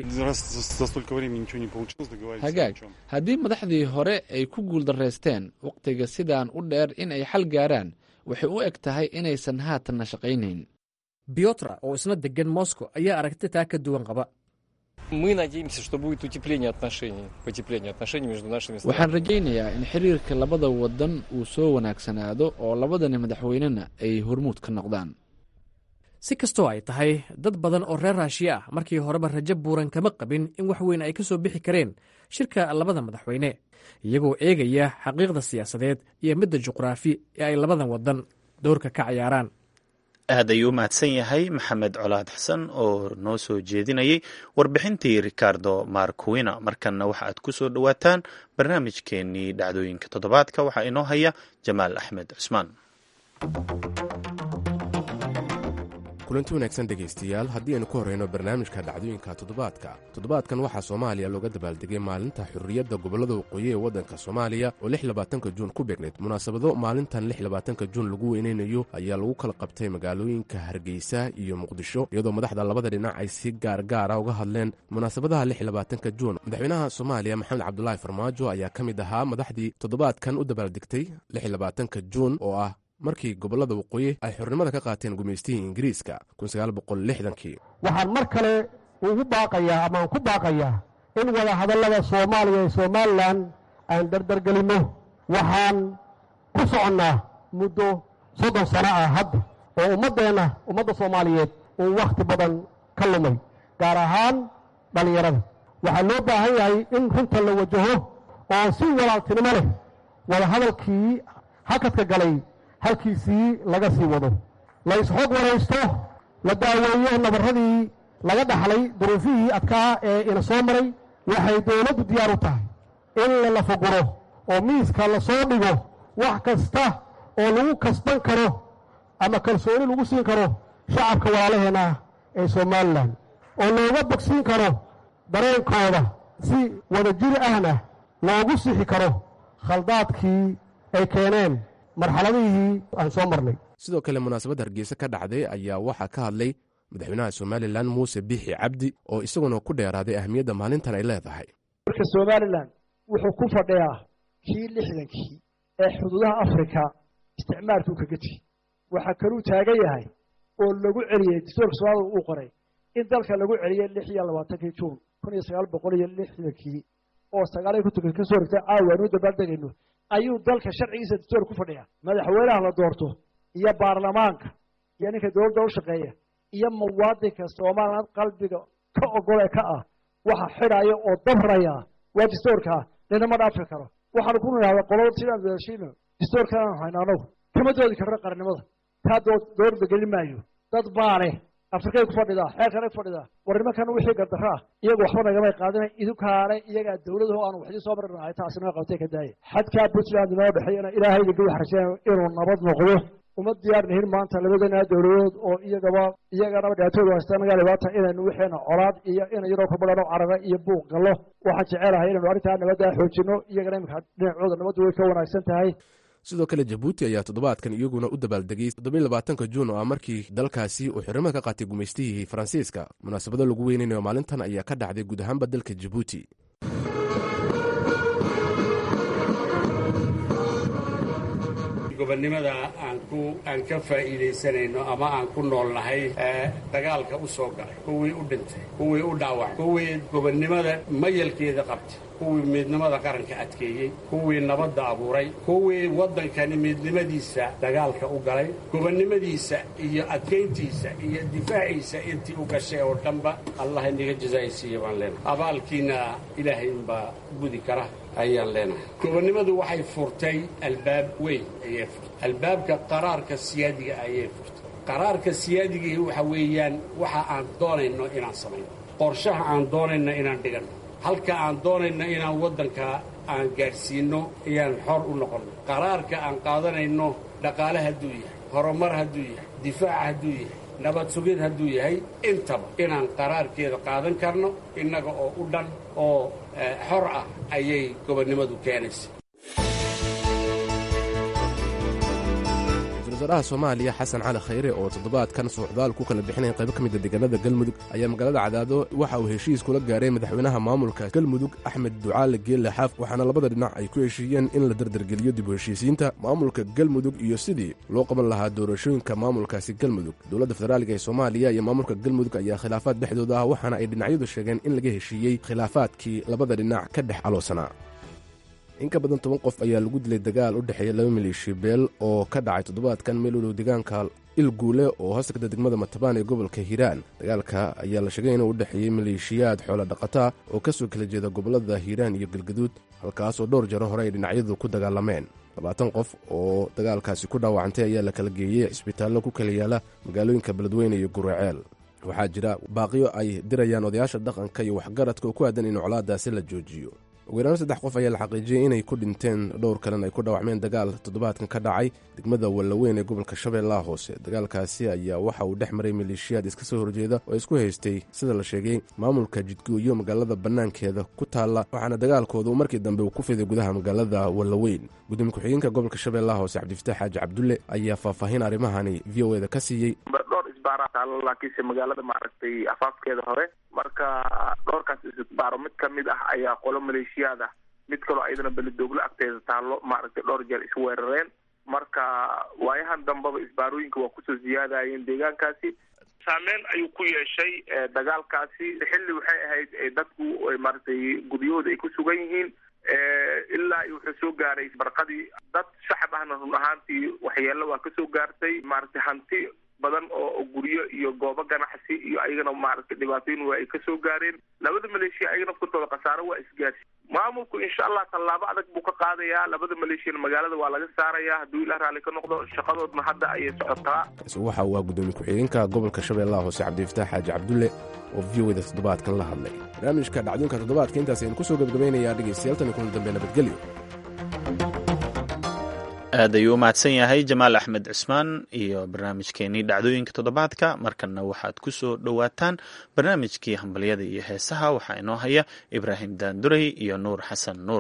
hagaag haddii madaxdii hore ay ku guuldaraysteen wakhtiga sidaan u dheer in ay xal gaaraan waxay u eg tahay inaysan haatanna shaqaynayn. biotra oo isna degan moscow ayaa aragti taa ka duwan qaba. waxaan rajaynayaa in xiriirka labada waddan uu soo wanaagsanaado oo labadani madaxweynena ay hormuud ka noqdaan. si kastoo ay tahay dad badan oo reer raashiya ah markii horeba rajo buuran kama qabin in wax weyn ay ka soo bixi kareen shirka labada madaxweyne, iyagoo eegaya xaqiiqda siyaasadeed iyo midda juqraafi ee ay labadan waddan doorka ka cayaaraan. aad ayuu u mahadsan yahay maxamed colaad xasan oo noo soo jeedinayay warbixintii ricardo marquina. markanna waxa aad ku soo dhowaataan barnaamijkeennii dhacdooyinka toddobaadka. waxaa inoo haya jamaal axmed cusmaan. kulanti wanaagsan dhegaystayaal haddii aynu ku horrayno barnaamijka dhacdooyinka toddobaadka toddobaadkan waxaa soomaaliya looga dabaaldegay maalinta xurriyadda gobollada waqooyi ee waddanka soomaaliya oo lix labaatanka juun ku beegnayd munaasabado maalintan lix labaatanka juun lagu weynaynayo ayaa lagu kala qabtay magaalooyinka hargeysa iyo muqdisho iyadoo madaxda labada dhinac ay si gaargaara uga hadleen munaasabadaha lix labaatanka juun madaxweynaha soomaaliya maxamed cabdulaahi farmaajo ayaa ka mid ahaa madaxdii toddobaadkan u dabaaldegtay lix labaatanka juun oo ah markii gobollada waqooyi ay xornimada ka qaateen gumaystihii ingiriiska kii waxaan mar kale ugu baaqayaa amaan ku baaqayaa in wada hadallada soomaaliya iyo somalilan aan dardargelinno waxaan ku soconnaa muddo soddon sano ah hadda oo ummaddeenna ummadda soomaaliyeed uu wakhti badan ka lumay gaar ahaan dhallinyarada waxaa loo baahan yahay in runta la wajaho oo si walaaltinimo leh wada hadalkii hakadka galay halkiisii laga sii wado la isxog waraysto la daaweeyo nabarradii laga dhaxlay duruufihii adkaa ee ina soo maray waxay dawladdu diyaar u tahay in la fuguro oo miiska la soo dhigo wax kasta oo lagu kasban karo ama kalsooni lagu siin karo shacabka walaalaheenna ee somalilan oo looga bogsiin karo dareenkooda si wadajir ahna loogu sixi karo khaldaadkii ay keeneen marxaladihii aan soo marnay sidoo kale munaasabadda hargeysa ka dhacday ayaa waxaa ka hadlay madaxweynaha somalilan muuse biixi cabdi oo isaguna ku dheeraaday ahmiyadda maalintan ay leedahay marka somalilan wuxuu ku fadhiyaa kii lixdankii ee xuduudaha afrika isticmaalkuu kaga tegey waxaa kaluu taagan yahay oo lagu celiyey dastuurka soomaalida uu qoray in dalka lagu celiyey lix iyo labaatankii juun kun iyo sagaal boqol iyo lixdankii oo sagaal ku tukan ka soo rigtay caawa nu dabaaldegayno ayuu dalka sharcigiisa dastuur ku fadhiyaa madaxweynaha la doorto iyo baarlamaanka iyo ninka dowladda u shaqeeya iyo muwaadinka soomaaliland qalbiga ka ogole ka ah waxa xidhaya oo dabraya waa dastuurka ninama dhaafi karo waxaanu ku nidhahdaa qolada sidaan wadashiino dastuurka aan hayno anagu kama doodi karno qarannimada taa dowladda gelin maayo dad baale afrikay ku fadhidaa xeerkanay ku fadhidaa war nimankan wixii gardarro ah iyagu waxba nagamay qaadinay idinkaale iyagaa dowladaho aanu waxdii soo marinahay taasina qabtay ka daaya xadkaa puntland inoo dhexeeyana ilaahayga gawi xarjeen inuu nabad noqdo uma diyaar nihin maanta labadana dowladood oo iyagaba iyaganaba dhibaatooda haysta nagaa dhibaata inaynu wixeena colaad iyo ina yaroo ka badhano carara iyo buuq gallo waxaan jecelahay inaynu arrintaa nabaddaa xoojino iyagana iminka dhinacooda nabaddu way ka wanaagsan tahay sidoo kale jabuuti ayaa toddobaadkan iyaguna u dabaaldegay toddobiy labaatanka juun oo ah markii dalkaasi uu xornimada ka qaatay gumaystihii faransiiska munaasabado lagu weynaynayo maalintan ayaa ka dhacday guud ahaanba dalka jabuuti gobonnimada aan ku aan ka faa'iidaysanayno ama aan ku noolnahay dagaalka u soo galay kuwii u dhintay kuwii u dhaawacay kuwii gobonnimada mayalkeeda qabtay kuwii midnimada qaranka adkeeyey kuwii nabadda abuuray kuwii waddankani midnimadiisa dagaalka u galay gobonnimadiisa iyo adkayntiisa iyo difaaciisa intii u gashay oo dhanba allah inaga jazaaysiiya baan leenahay abaalkiina ilaahay unbaa gudi kara ayaan leenahay gobonnimadu waxay furtay albaab weyn ayay furtay albaabka qaraarka siyaadiga ayay furtay qaraarka siyaadigii waxa weeyaan waxa aan doonayno inaan samayno qorshaha aan doonayno inaan dhiganno halka aan doonayno inaan waddanka aan gaadhsiinno ayaan xor u noqonno qaraarka aan qaadanayno dhaqaale hadduu yahay horumar hadduu yahay difaac hadduu yahay nabad sugid hadduu yahay intaba inaan qaraarkeeda qaadan karno innaga oo u dhan oo xor ah ayay gobonnimadu keenaysa wasaaraha soomaaliya xasan cali khayre oo toddobaadkan socdaal ku kala bixinaya qaybo ka mida deegaanada galmudug ayaa magaalada cadaado waxa uu heshiis kula gaaray madaxweynaha maamulka galmudug axmed ducaale geelle xaaf waxaana labada dhinac ay ku heshiiyeen in la dardargeliyo dib u heshiisiinta maamulka galmudug iyo sidii loo qaban lahaa doorashooyinka maamulkaasi galmudug dowladda federaaliga ee soomaaliya iyo maamulka galmudug ayaa khilaafaad dhexdooda ah waxaana ay dhinacyadu sheegeen in laga heshiiyey khilaafaadkii labada dhinac ka dhex aloosanaa in ka badan toban qof ayaa lagu dilay dagaal u dhexeeya laba maleeshiya beel oo ka dhacay toddobaadkan meel u dhow deegaanka ilguule oo hoostagta degmada matabaan ee gobolka hiiraan dagaalka ayaa la sheegay inuu u dhexeeyey maleeshiyaad xoola dhaqataa oo ka soo kala jeeda gobollada hiiraan iyo galgaduud halkaas oo dhowr jaro hore ay dhinacyadu ku dagaalameen labaatan qof oo dagaalkaasi ku dhaawacantay ayaa la kala geeyey cisbitaallo ku kala yaala magaalooyinka beledweyne iyo guraceel waxaa jira baaqiyo ay dirayaan odayaasha dhaqanka iyo waxgaradka oo ku aadan in colaadaasi la joojiyo ugu yaraan saddex qof ayaa la xaqiijiyey inay ku dhinteen dhowr kalena ay ku dhaawacmeen dagaal toddobaadkan ka dhacay degmada wallaweyn ee gobolka shabeellaha hoose dagaalkaasi ayaa waxa uu dhex maray maleeshiyaad iska soo horjeeda oo isku haystay sida la sheegay maamulka jidgooyo magaalada bannaankeeda ku taalla waxaana dagaalkoodu markii dambe uu ku fiday gudaha magaalada wallaweyn gudoomiye ku-xigeenka gobolka shabeellaha hoose cabdifataax xaaji cabdulle ayaa faahfaahin arrimahani v o eda ka siiyey laakiinse magaalada maaragtay afaafkeeda hore marka dhowrkaas isbaaro mid ka mid ah ayaa qolo maleeshiyaad ah mid kaloo ayadana belidooglo agteeda taallo maaragtay dhowr jeer isweerareen marka waayahan dambaba isbaarooyinka waa kusoo ziyaadayeen deegaankaasi saameyn ayuu ku yeeshay dagaalkaasi xilli waxay ahayd dadku maaragtay guryahooda ay ku sugan yihiin ilaa wuxuu soo gaaray barqadii dad shacab ahna run ahaantii waxyeello waa ka soo gaartay maaragtay hanti badan oo guryo iyo goobo ganacsi iyo ayagana maaragtay dhibaatooyin waa ay ka soo gaareen labada maleeshiya ayagana naftooda khasaaro waa isgaarsi maamulku insha allah tallaabo adag buu ka qaadayaa labada maleeshiyana magaalada waa laga saarayaa hadduu ilaah raalli ka noqdo shaqadoodna hadda ayay socotaa kaasi waxa uu ah gudoomiye ku-xigeenka gobolka shabeellaha hoose cabdifataax xaaji cabdulle oo v o eda toddobaadkan la hadlay barnaamijka dhacdoonka toddobaadka intaas aynu kusoo gebagabaynayaa dhegaystayaal tan kuna dambe nabadgelyo aad ayuu u mahadsan yahay jamaal axmed cismaan iyo barnaamijkeenii dhacdooyinka toddobaadka markanna waxaad ku soo dhowaataan barnaamijkii hambalyada iyo heesaha waxaa inoo haya ibraahim daanduray iyo nuur xasan nuur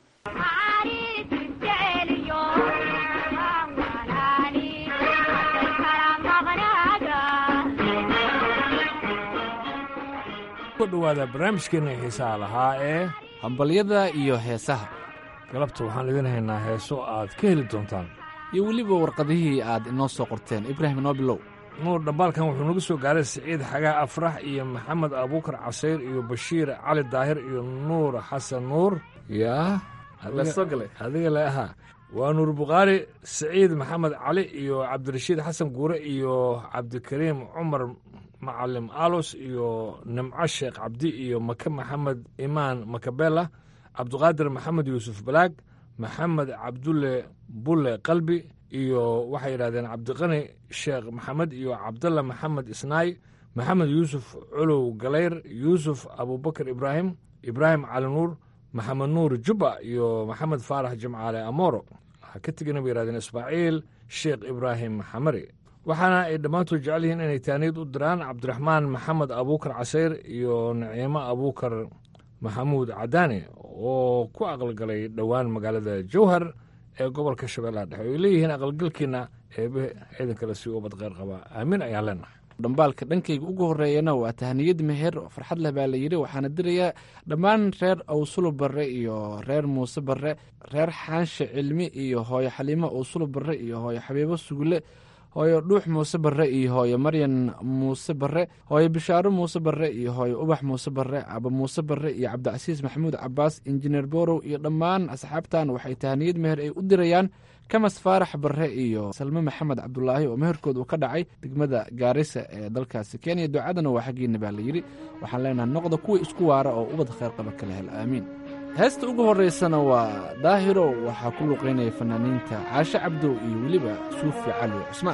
ku dhowaada barnaamijkeenna heesaha lahaa ee hambalyada iyo heesaha galabta waxaan idin haynaa heeso aad ka heli doontaan iyo weliba warqadihii aad inoo soo qorteen ibraahim inoo bilow nuur dhambaalkan wuxuu nagu soo gaaray siciid xagaa afrax iyo maxamed abuukar casayr iyo bashiir cali daahir iyo nuur xasan nuur yaa lasoo galay adiga le ahaa waa nuur bukhaari siciid maxamed cali iyo cabdirashiid xasan guure iyo cabdikariim cumar macalim alos iyo nimco sheekh cabdi iyo make maxamed imaan makabela cabduqaadir maxamed yuusuf balaag maxamed cabdulle bulle qalbi iyo waxay yidhahdeen cabdiqani sheekh maxamed iyo cabdalla maxamed isnaay maxamed yuusuf culow galayr yuusuf abubakar ibraahim ibraahim cali nuur maxamed nuur jubba iyo maxamed faarax jimcaale amooro waxaa ka tegina bay yidhahdeen ismaaciil sheekh ibraahim xamari waxaana ay dhammaantood jecel yihiin inay taaniyad u diraan cabdiraxmaan maxamed abuukar casayr iyo naciimo abuukar maxamuud cadaani oo ku aqalgalay dhowaan magaalada jowhar ee gobolka shabeellaha dhexe ay leeyihiin aqalgalkiina eebe ciidankale si ubad kheyr qabaa aamin ayaan leenahay dhambaalka dhankayga ugu horreeyana waa tahniyad meher oo farxad leh baa la yidhi waxaana dirayaa dhammaan reer awsulo barre iyo reer muuse barre reer xaanshe cilmi iyo hooyo xaliimo awsulo barre iyo hooyo xabiibo sugulle hooyo dhuux muuse barre iyo hooyo maryan muuse barre hooyo bishaaro muuse barre iyo hooyo ubax muuse barre caba muuse barre iyo cabdicasiis maxamuud cabaas injineer borow iyo dhammaan asxaabtan waxay tahaniyad meher ay u dirayaan kamas faarax barre iyo salme maxamed cabdulaahi oo meherkood uu ka dhacay degmada gaarisa ee dalkaasi kenya ducadana waa xaggiina baa la yidhi waxaan leenahay noqda kuwii isku waara oo ubad kheyr qaba kala hel aamiin heesta ugu horraysana waa daahiro waxaa ku luqaynaya fanaaniinta caashe cabdow iyo weliba suufi cali cusmaan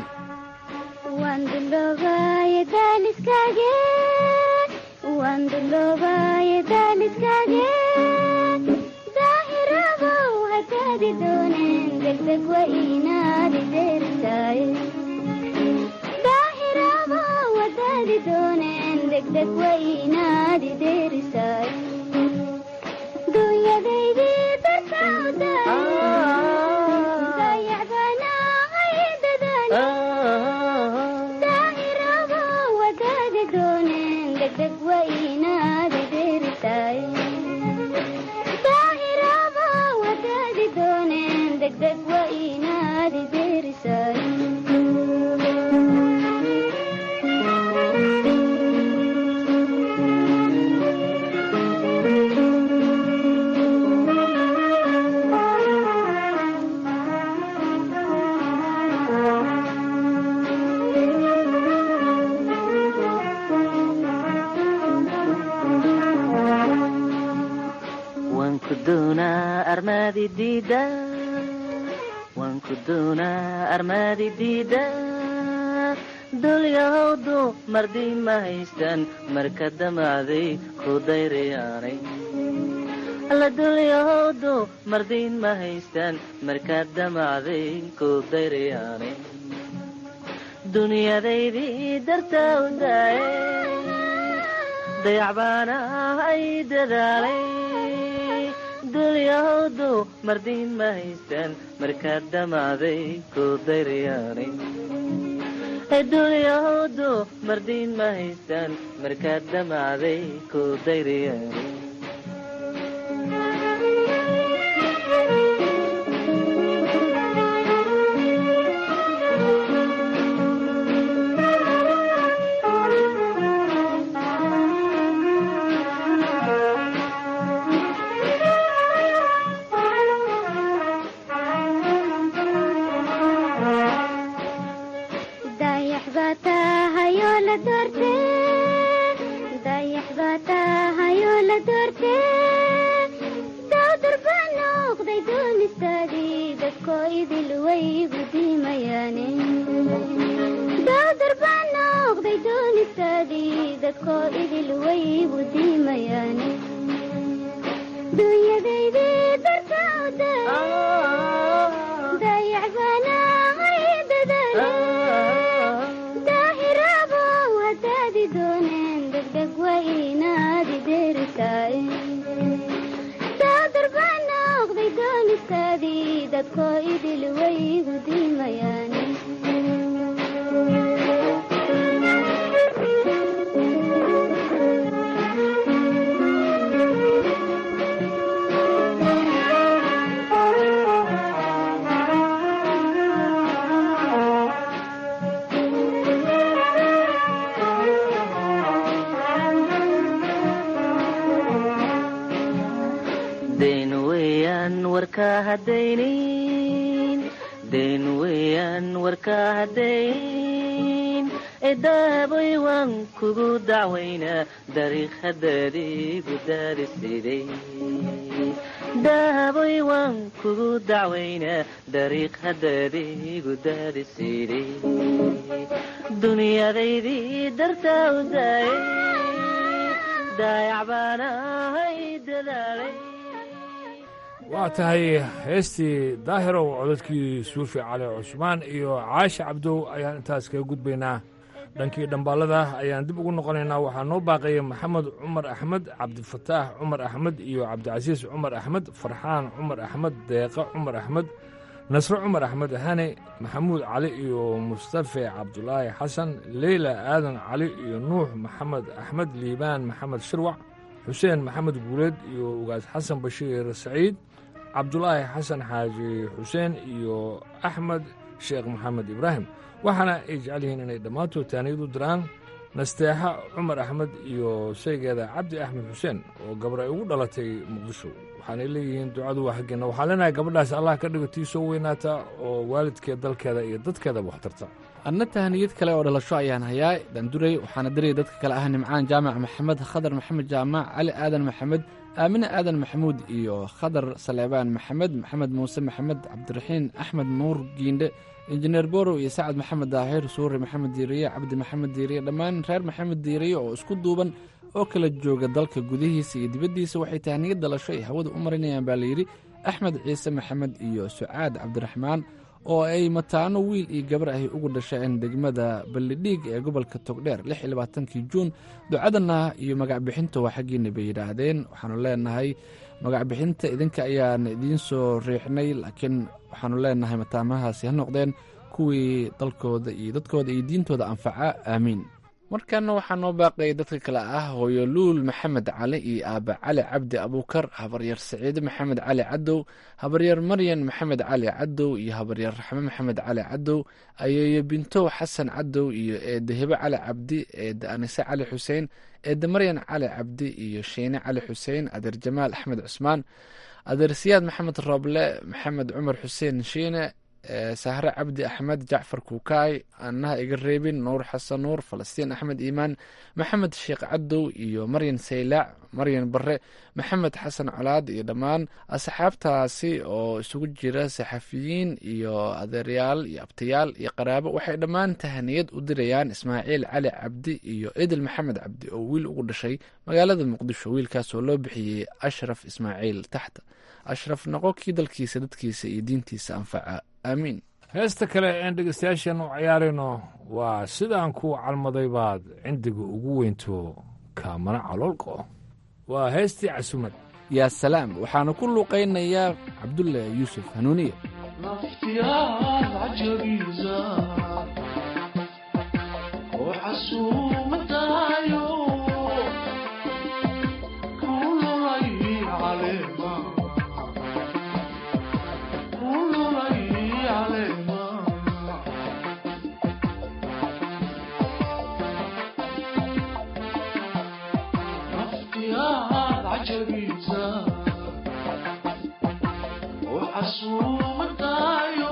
dulyahowdu mardi ma haystaan marka damacday ku dayrayaanay alla dulyahowdu mardiin ma haystaan markaad damacday ku dayrayaane dunyadaydii dartaa u daaye dayacbaana ay dadaalay dulyahowdu mardiin ma haystaan markaad damacday ku dayrayaane dulyahowdu mardiin ma haystaan markaad damacday ku dayrayaane dahaboy waan kugu dacwaynaa dariiq haddaadiigu daadisiiday dunyadaydii dartaa u daayay daayac baana hay dadaalay waa tahay heestii daahirow codadkii suufi cali cusmaan iyo caasha cabdow ayaan intaas kaga gudbaynaa dhankii dhambaalada ayaan dib ugu noqonaynaa waxaa noo baaqaya maxamed cumar axmed cabdifataax cumar axmed iyo cabdicasiis cumar axmed farxaan cumar axmed deeqa cumar axmed nasre cumar axmed hane maxamuud cali iyo mustafe cabdulaahi xasan leyla aadan cali iyo nuux maxamed axmed liibaan maxamed shirwac xuseen maxamed guuleed iyo ugaas xasan bashiir saciid cabdulaahi xasan xaaji xuseen iyo axmed sheekh maxamed ibraahim waxaana ay jecel yihiin inay dhammaantood taaniyad u diraan nasteexa cumar axmed iyo shaygeeda cabdi axmed xuseen oo gabar ay ugu dhalatay muqdisho waxaanay leeyihiin ducadu waa xaggeenna waxaan leenahay gabadhaas allah ka dhigo tii soo weynaata oo waalidkeed dalkeeda iyo dadkeedaba wax tarta adna tahaniyad kale oo dhalasho ayaan hayaa daanduray waxaana diraya dadka kale ah nimcaan jaamac maxamed khadar maxamed jaamac cali aadan maxamed aamine aadan maxamuud iyo khadar saleebaan maxamed maxamed muuse maxamed cabdiraxiin axmed nuur giindhe injineer borow iyo sacad maxamed daahir suuri maxamed diiriye cabdi maxamed diiriye dhammaan reer maxamed diiriye oo isku duuban oo kala jooga dalka gudihiisa iyo dibaddiisa waxay tahniyad dhalasho ay hawada u marinayaan baa layidhi axmed ciise maxamed iyo sucaad cabdiraxmaan oo ay mataano wiil iyo gabar ahy ugu dhasheen degmada ballidhiig ee gobolka togdheer lix iyo labaatankii juun ducadana iyo magacbixinta waa xaggiina bay yidhaahdeen waxaanu leenahay magacbixinta idinka ayaan idiin soo riixnay laakiin waxaanu leenahay mataamahaasi ha noqdeen kuwii dalkooda iyo dadkooda iyo diintooda anfaca aamiin markaana waxaa noo baaqaya dadka kale ah hooyo luul maxamed cali iyo aaba cali cabdi abuukar habaryar saciide maxamed cali cadow habaryar maryan maxamed cali cadow iyo habaryar raxme maxamed cali cadow ayeeyo bintow xasan cadow iyo eedda hebe cali cabdi eedda anise cali xuseen eedda maryan cali cabdi iyo shiine cali xuseen adeer jamaal axmed cusmaan adeer siyaad maxamed rooble maxamed cumar xuseen shiine sahre cabdi axmed, jacfar kuukaay, annaha iga reebin, nuur xasan nuur, falastiin axmed iimaan, maxamed sheekh cadow iyo maryan saylaac, maryan bare, maxamed xasan colaad iyo dhammaan asxaabtaasi oo isugu jira saxafiyiin iyo adeeryaal iyo abtayaal iyo qaraabo waxay dhammaan tahaniyad u dirayaan ismaaciil cali cabdi iyo edel maxamed cabdi oo wiil ugu dhashay magaalada muqdisho. wiilkaas oo loo bixiyey ashraf ismaaciil taxta. ashraf noqo kii dalkiisa dadkiisa iyo diintiisa anfaca, aamiin. heesta kale een dhegeystayaashan u ciyaarayno waa sidaan kuu calmaday baad cindiga ugu weynto kaamana caloolqo. waa heestii casumad. yaa salaam, waxaana ku luuqaynayaa cabdulle yuusuf hanuuniye. naftiyaad cajabiisa oo xasuumadaayo kululay caleema kululay caleema naftiyaad cajabiisa oo xasuumadaayo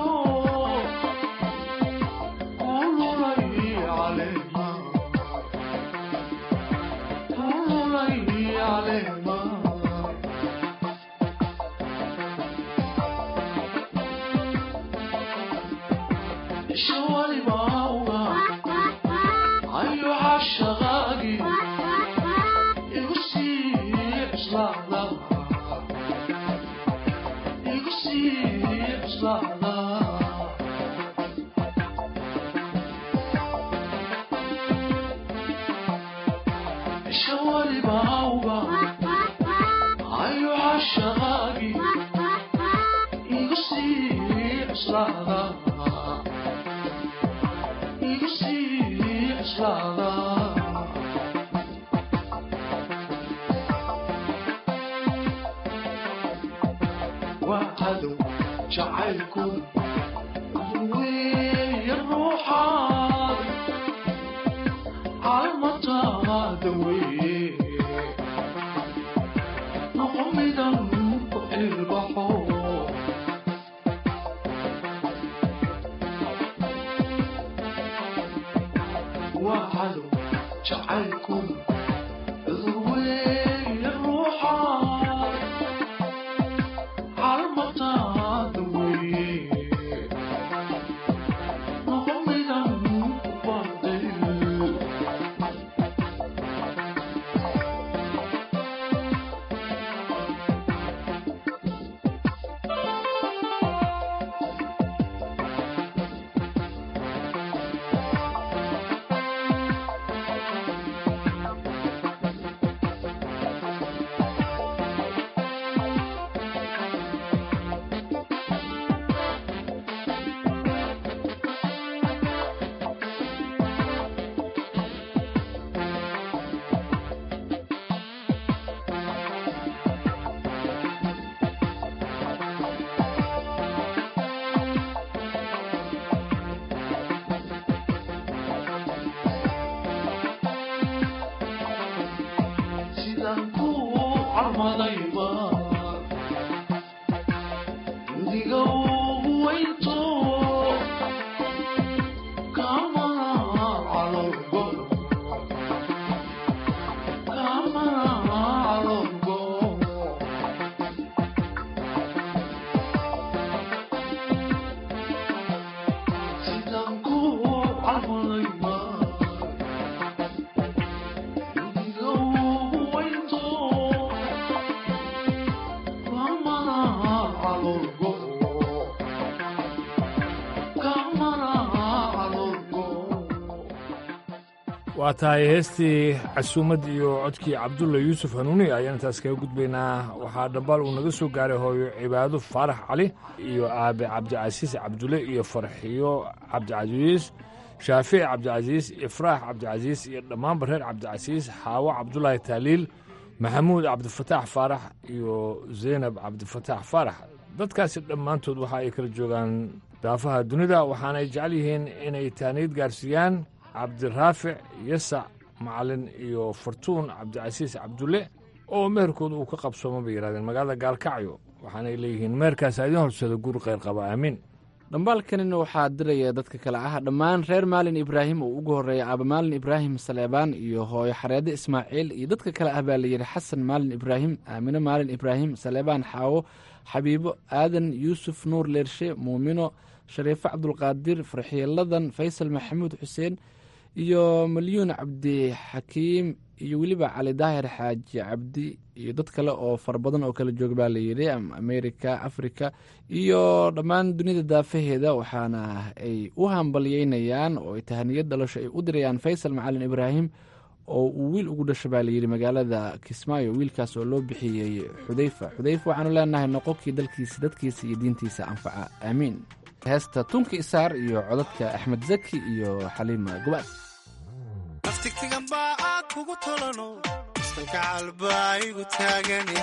waa tahay heestii casuumad iyo codkii cabdulle yuusuf hanuuni ayaan intaas kaga gudbaynaa. waxaa dhambaal uu naga soo gaaray hooyo cibaado faarax cali iyo aabe cabdicasiis cabdulle iyo farxiyo cabdicasiis, shaafici cabdicasiis, ifraax cabdicasiis iyo dhammaanba reer cabdicasiis, xaawo cabdulaahi taaliil, maxamuud cabdifataax faarax iyo zaynab cabdifataax faarax. dadkaasi dhammaantood waxa ay kala joogaan daafaha dunida, waxaanay jecel yihiin inay taaniid gaarsiiyaan cabdiraafic yasac macalin iyo fartuun cabdicasiis cabdulle oo meherkooda uu ka qabsooma bay yidhahdeen magaalada gaalkacyo. waxaanay leeyihiin meherkaas idin horsada guur kheyr qaba, aamiin. dhambaalkanina waxaa diraya dadka kale ah dhammaan reer maalin ibraahim oo ugu horreeya aaba maalin ibraahim saleebaan iyo hooyo xareede ismaaciil iyo dadka kale ah baa layidhi xasan maalin ibraahim aamino maalin ibraahim saleebaan xaawo xabiibo aadan yuusuf nuur leershe muumino shariifo cabdulqaadir farxiiladan faysal maxamuud xuseen iyo malyuun cabdixakiim iyo weliba cali daahir xaaji cabdi iyo dad kale oo fara badan oo kala jooga baa layidhi amerika afrika iyo dhammaan dunida daafaheeda waxaana ay u hambalyeynayaan oo ay tahaniyad dhalasho ay u dirayaan faysal macalin ibraahim oo uu wiil ugu dhasha baa layidhi magaalada kismaayo wiilkaas oo loo bixiyey xudayfa xudayfa waxaanu leenahay noqonkii dalkiisa dadkiisa iyo diintiisa anfaca aamiin heesta tunka isaar iyo codadka axmed zaki iyo xaliima gubaad naftigtigan baa aad kugu tolano iskalgacal baa igu taagane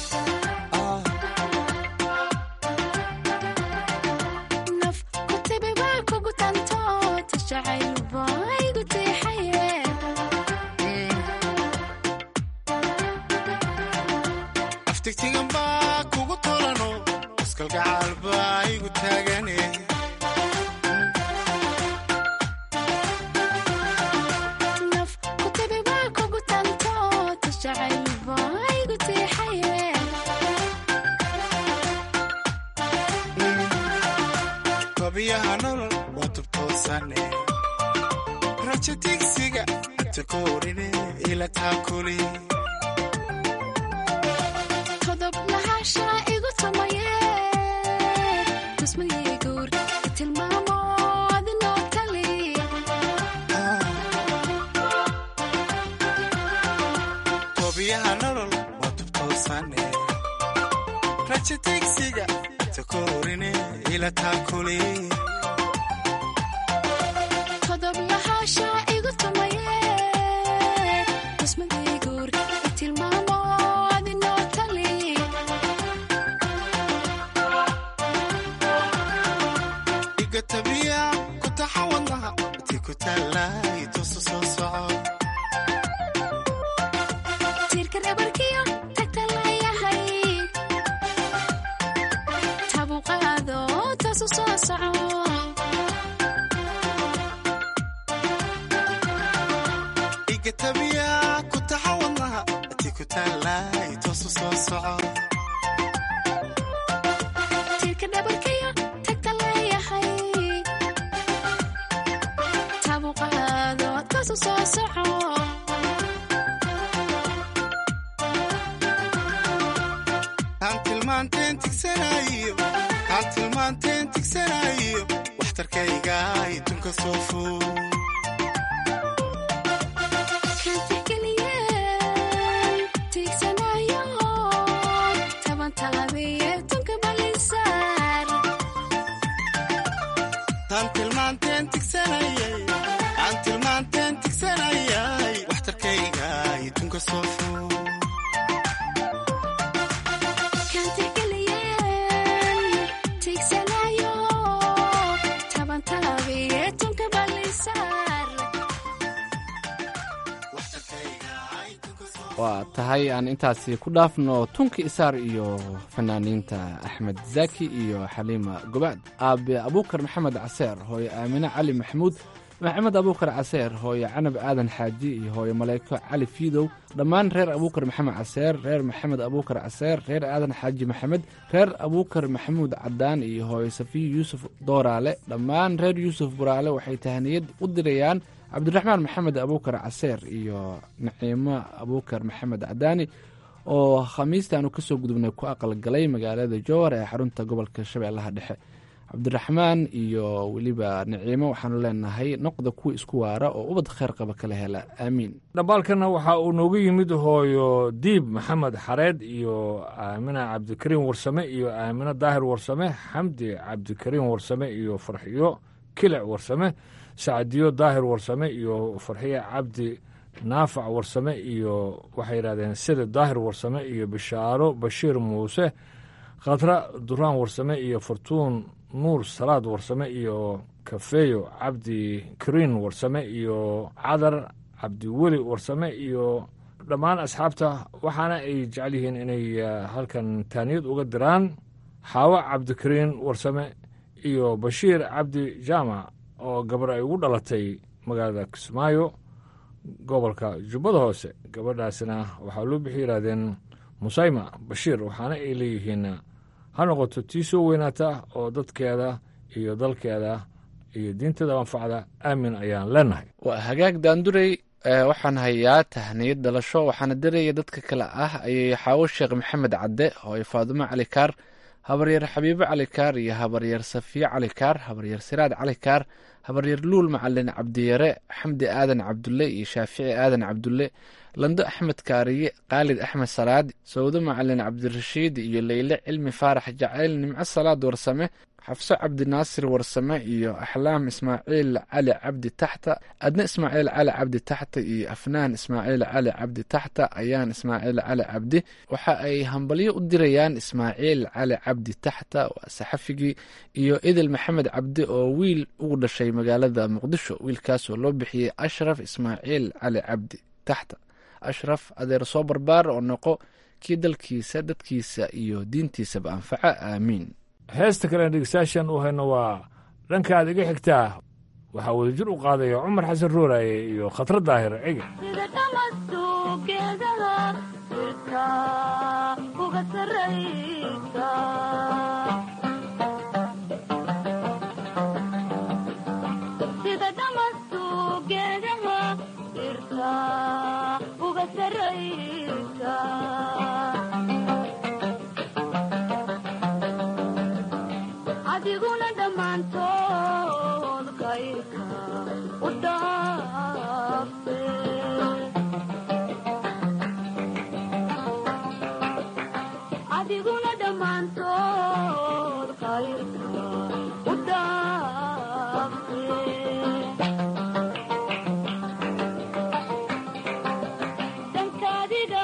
naf kutibi baa kugu tanto tashacayl baa igu tiixaye naftigtigan baa kugu tolano iskalgacal baa igu taagane gobiyaha nolol waa tubtoosane raja digsiga anta koorine ila taakuli todob lahasha igu tumaye tusmagii guur tilmaamo adinoo tali gobiyaha nolol waa tubtoosane raja digsiga anta koorine ila taakuli todob lahasha igu tumaye tusmagii guur tilmaamo adinoo tali iga tabiya ku taxawadnaha ti ku taallay tusu soo soco tiirka dhabarkiyo tagta layahay tabuqaado taasu soo soco iga tabiya ku taxawadnaha ti ku taallay tusu soo soco tiirka dhabarkiyo tagta layahay tabuqaado taasu soo soco taan tilmaanteen tigsanayo taan tilmaanteen tigsanayo waxtarkayga idunka soo fog kan tixgeliyeen tiigsanayo taban talabiye tunka balisaar taan tilmaanteen tigsanayay taan tilmaanteen tigsanayay waxtarkayga idunka soo fog kan tixgeliyeen tiigsanayo taban talabiye tunka balisaar waa tahay aan intaasi ku dhaafno tunka isaar iyo fanaaniinta axmed zaki iyo xaliima gobaad aabe abuukar maxamed caseer hooye aamine cali maxamuud maxamed abuukar caseer hooye canab aadan xaaji iyo hooye maleyko cali fiidow dhammaan reer abuukar maxamed caseer reer maxamed abuukar caseer reer aadan xaaji maxamed reer abuukar maxamuud cadaan iyo hooye safiyo yuusuf dooraale dhammaan reer yuusuf buraale waxay tahaniyad u dirayaan cabdiraxmaan maxamed abuukar caseer iyo naciimo abuukar maxamed cadaani oo khamiistaanu ka soo gudubnay ku aqalgalay magaalada jowar ee xarunta gobolka shabeellaha dhexe cabdiraxmaan iyo weliba naciimo waxaanu leenahay noqda kuwa isku waara oo ubad kheyr qaba kala hela aamiin dhambaalkana waxa uu noogu yimid hooyo diib maxamed xareed iyo aamina cabdikariim warsame iyo aamino daahir warsame xamdi cabdikariim warsame iyo farxiyo kilic warsame sacdiyo daahir warsame iyo farxiye cabdi naafac warsame iyo waxay yidhahdeen sida daahir warsame iyo bishaaro bashiir muuse khadra duraan warsame iyo fartuun nuur salaad warsame iyo kafeeyo cabdi kariin warsame iyo cadar cabdiweli warsame iyo dhammaan asxaabta waxaana ay jecel yihiin inay halkan taaniyad uga diraan xaawo cabdikariin warsame iyo bashiir cabdi jaamac oo gabar ay ugu dhalatay magaalada kismaayo gobolka jubbada hoose. gabadhaasna waxaa loo bixi yidhahdeen musayma bashiir, waxaana ay leeyihiin ha noqoto tii soo weynaata oo dadkeeda iyo dalkeeda iyo diinteeda anfacda. aamin ayaan leenahay. waa hagaag daandurey. waxaan hayaa tahniyad dhalasho waxaana diraya dadka kale ah ayay xaawo sheekh maxamed cadde oo ay faadumo cali kaar, habaryar xabiibo cali kaar iyo habaryar safiyo cali kaar, habaryar siraad cali kaar, habaryar luul macalin cabdiyare, xamdi aadan cabdulle iyo shaafici aadan cabdulle, lando axmed kaariye, khaalid axmed salaad, sawdo macalin cabdirashiid iyo leyle cilmi faarax jacayl, nimco salaad warsame, xafso cabdinaasir warsame iyo axlaam ismaaciil cali cabdi taxta, adna ismaaciil cali cabdi taxta iyo afnaan ismaaciil cali cabdi taxta, ayaan ismaaciil cali cabdi. waxa ay hambalyo u dirayaan ismaaciil cali cabdi taxta, waa saxafigii, iyo idil maxamed cabdi oo wiil ugu dhashay magaalada muqdisho. wiilkaasoo loo bixiyey ashraf ismaaciil cali cabdi taxta. ashraf adeer soo barbaar oo noqo kii dalkiisa dadkiisa iyo diintiisaba anfaca, aamiin. heesta kalen dhegeystayaashan u hayno waa dhankaad iga xigtaa, waxaa wadajir u qaadaya cumar xasan ruuraye iyo khatro daahir cige. sida dhamastugeedada sirta uga sarraysa sida dhamastugeedada sirta uga sarraysa adiguna dhammaantood kayrka u dhaafe adiguna dhammaantood kayrka u dhaafe dankaadiga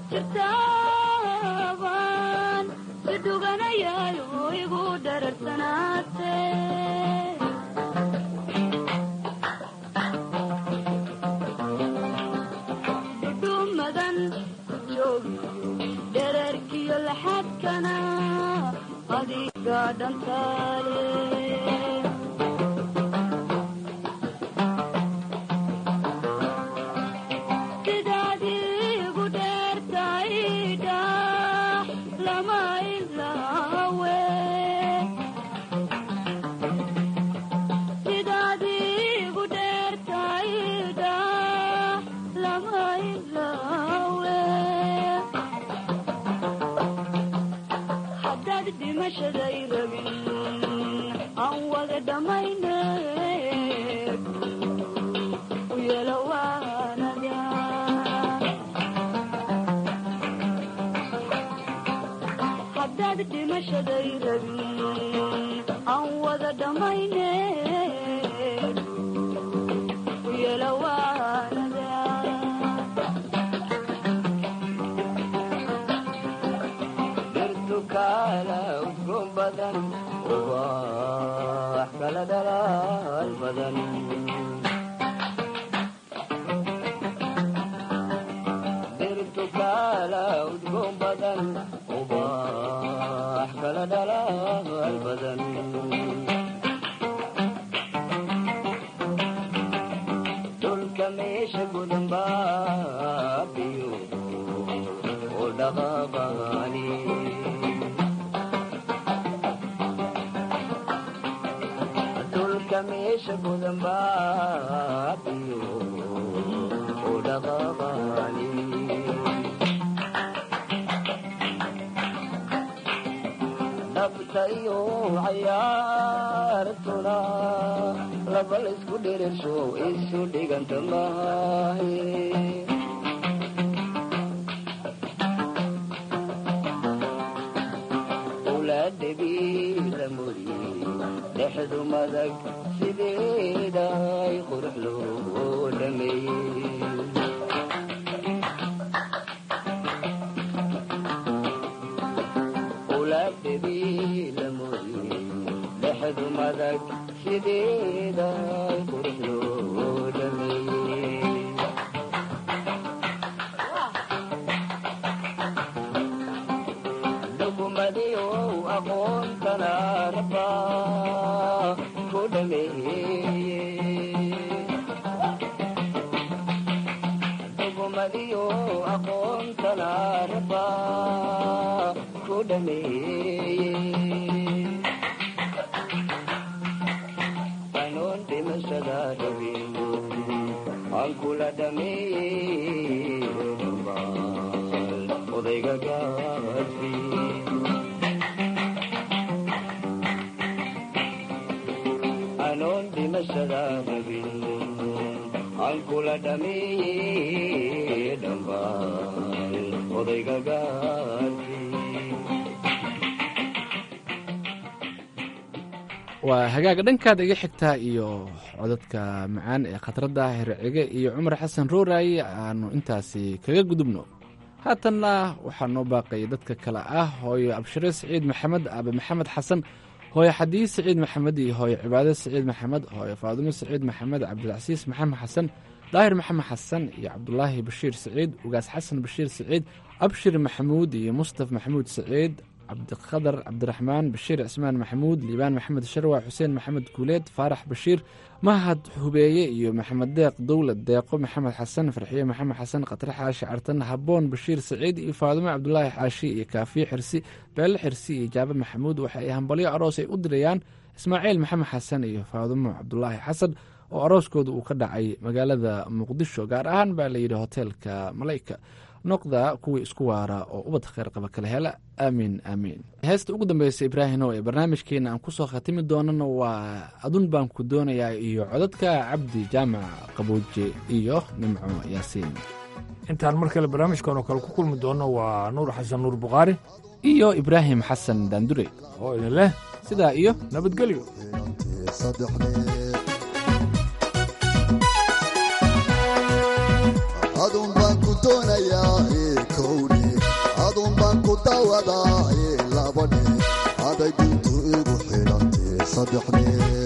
jirtaaban si dhuganayaayo igu dhararsanaate dhudhumadan ku joogiyo dherarkiyo laxadkana adiga dhantaale sidaadiigu dheertaydha lama ilaawe sidaadiigu dheertaydha lama ilaawe haddaad dhimashaday rabin aan wada dhammayne u yeelo waanada haddaad dhimashaday rabin aan wada dhammayne u yeelo waanada dhirtu kaala udgoon badan ubax kala dhalaal badan dhirtu kaala udgoon badan ubax kala dhalaal badan dhulka meesha gudan baabiyo oo dhaqaaqaani dhulka meesha gudan baabiyo oo dhaqaaqaani nabtayo cayaartuna laba laysku dhirirsho isu dhiganta maahe ulaadhabiila muriye dhexdu madag sideeday qurux loo dhameeyey dhexdu madag sideeday qurux loo dhameeyey dugmadiyo aqoontana rabba ku dhameeye dugmadiyo aqoontana rabba ku dhameeye anoon dhimashada rabin aan kula dhameeye odayga gaadhi anoon dhimashada rabin aan kula dhameeye dhambaal odayga gaadhi waa hagaaga dhankaada iga xigtaa iyo codadka macaan ee khadradda hircige iyo cumar xasan ruuray aanu intaasi kaga gudubno. haatanna waxaa noo baaqayay dadka kale ah hooyo abshire siciid maxamed aabe maxamed xasan, hooyo xadiis siciid maxamed iyo hooyo cibaado siciid maxamed, hooyo faadumo siciid maxamed, cabdilcasiis maxamed xasan, daahir maxamed xasan iyo cabdulaahi bashiir siciid, ugaas xasan bashiir siciid, abshir maxamuud iyo mustaf maxamuud siciid, cabdiqadar cabdiraxmaan, bashiir cismaan maxamuud, liibaan maxamed sharwa, xuseen maxamed guuleed, faarax bashiir, mahad hubeeye iyo maxamed deeq dowlad, deeqo maxamed xasan, farxiye maxamed xasan, khatre xaashi cartan, haboon bashiir saciid iyo faadumo cabdulaahi xaashi iyo kaafiye xirsi, beelle xirsi iyo jaabe maxamuud. waxa ay hambalyo aroos ay u dirayaan ismaaciil maxamed xasan iyo faadumo cabdulaahi xasan oo arooskooda uu ka dhacay magaalada muqdisho, gaar ahaan baa layidhi hoteelka malayka. noqda kuwii isku waara oo ubad kheyr qaba kala hela, aamiin aamiin. heesta ugu dambeysa ibraahino ee barnaamijkeena aan kusoo khatimi doonana waa adun baan ku doonayaa iyo codadka cabdi jaamac qabooje iyo nimco yaasiin. intaan mar kale barnaamijkan oo kale ku kulmi doono waa nuur xasan nuur bukhaari iyo ibraahim xasan daandure oo idin leh sidaa iyo nabadgelyo. adun baan ku doonayaa kowne adun baan ku dawadaa labane aday duntu igu xidhantee saddexne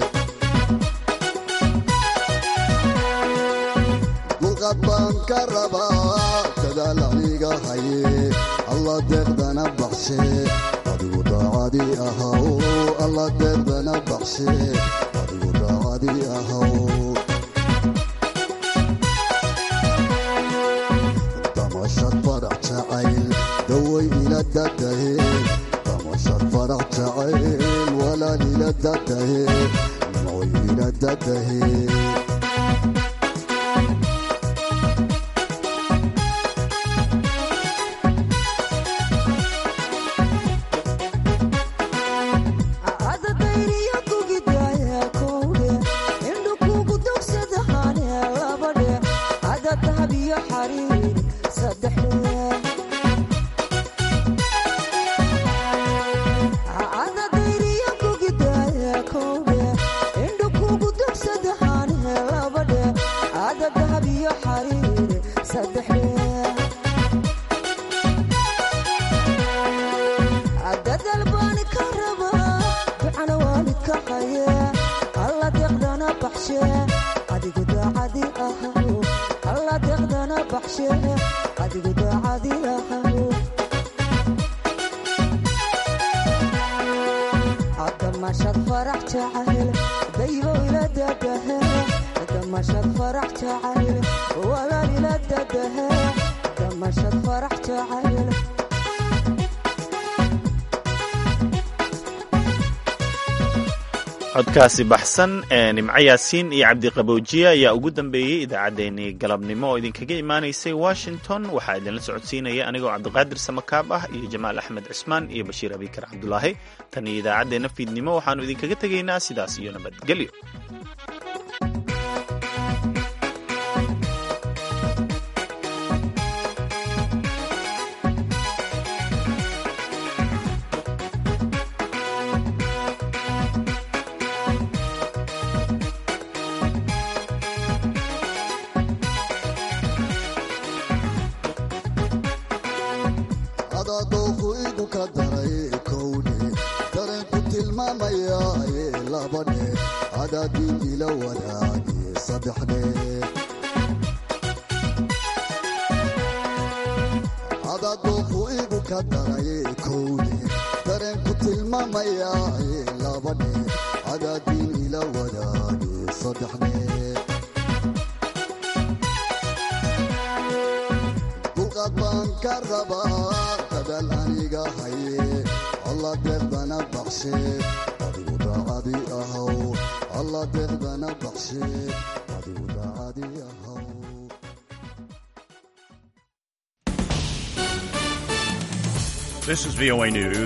dulqad baan ka rabaa dadaal aniga haye alla deeqdana baxshe adigu daacadii ahaw alla deeqdana baxshe adigu daacadii ahaw damashad farax jacayl daway ila dadahe damashad farax jacayl walaal ila dadahe nimcoy ila dadahe codkaasi baxsan ee nimco yaasiin iyo cabdiqaboojiye ayaa ugu dambeeyey idaacaddeenii galabnimo oo idinkaga imaanaysay washington. waxaa idinla socodsiinaya anigoo cabdiqaadir samakaab ah iyo jamaal axmed cismaan iyo bashiir abikar cabdulaahi. tan iyo idaacaddeenna fiidnimo waxaannu idinkaga tegaynaa sidaas iyo nabadgelyo. tilmaamaya labadhe cadaadiin ila wadaage saddexne dulqaad baan ka rabaa dadaal aniga haye allah deeqdana baxshe adigu daacadi ahaw allah deeqdana baxshe adigu daacadi ahaw. This is V O A News.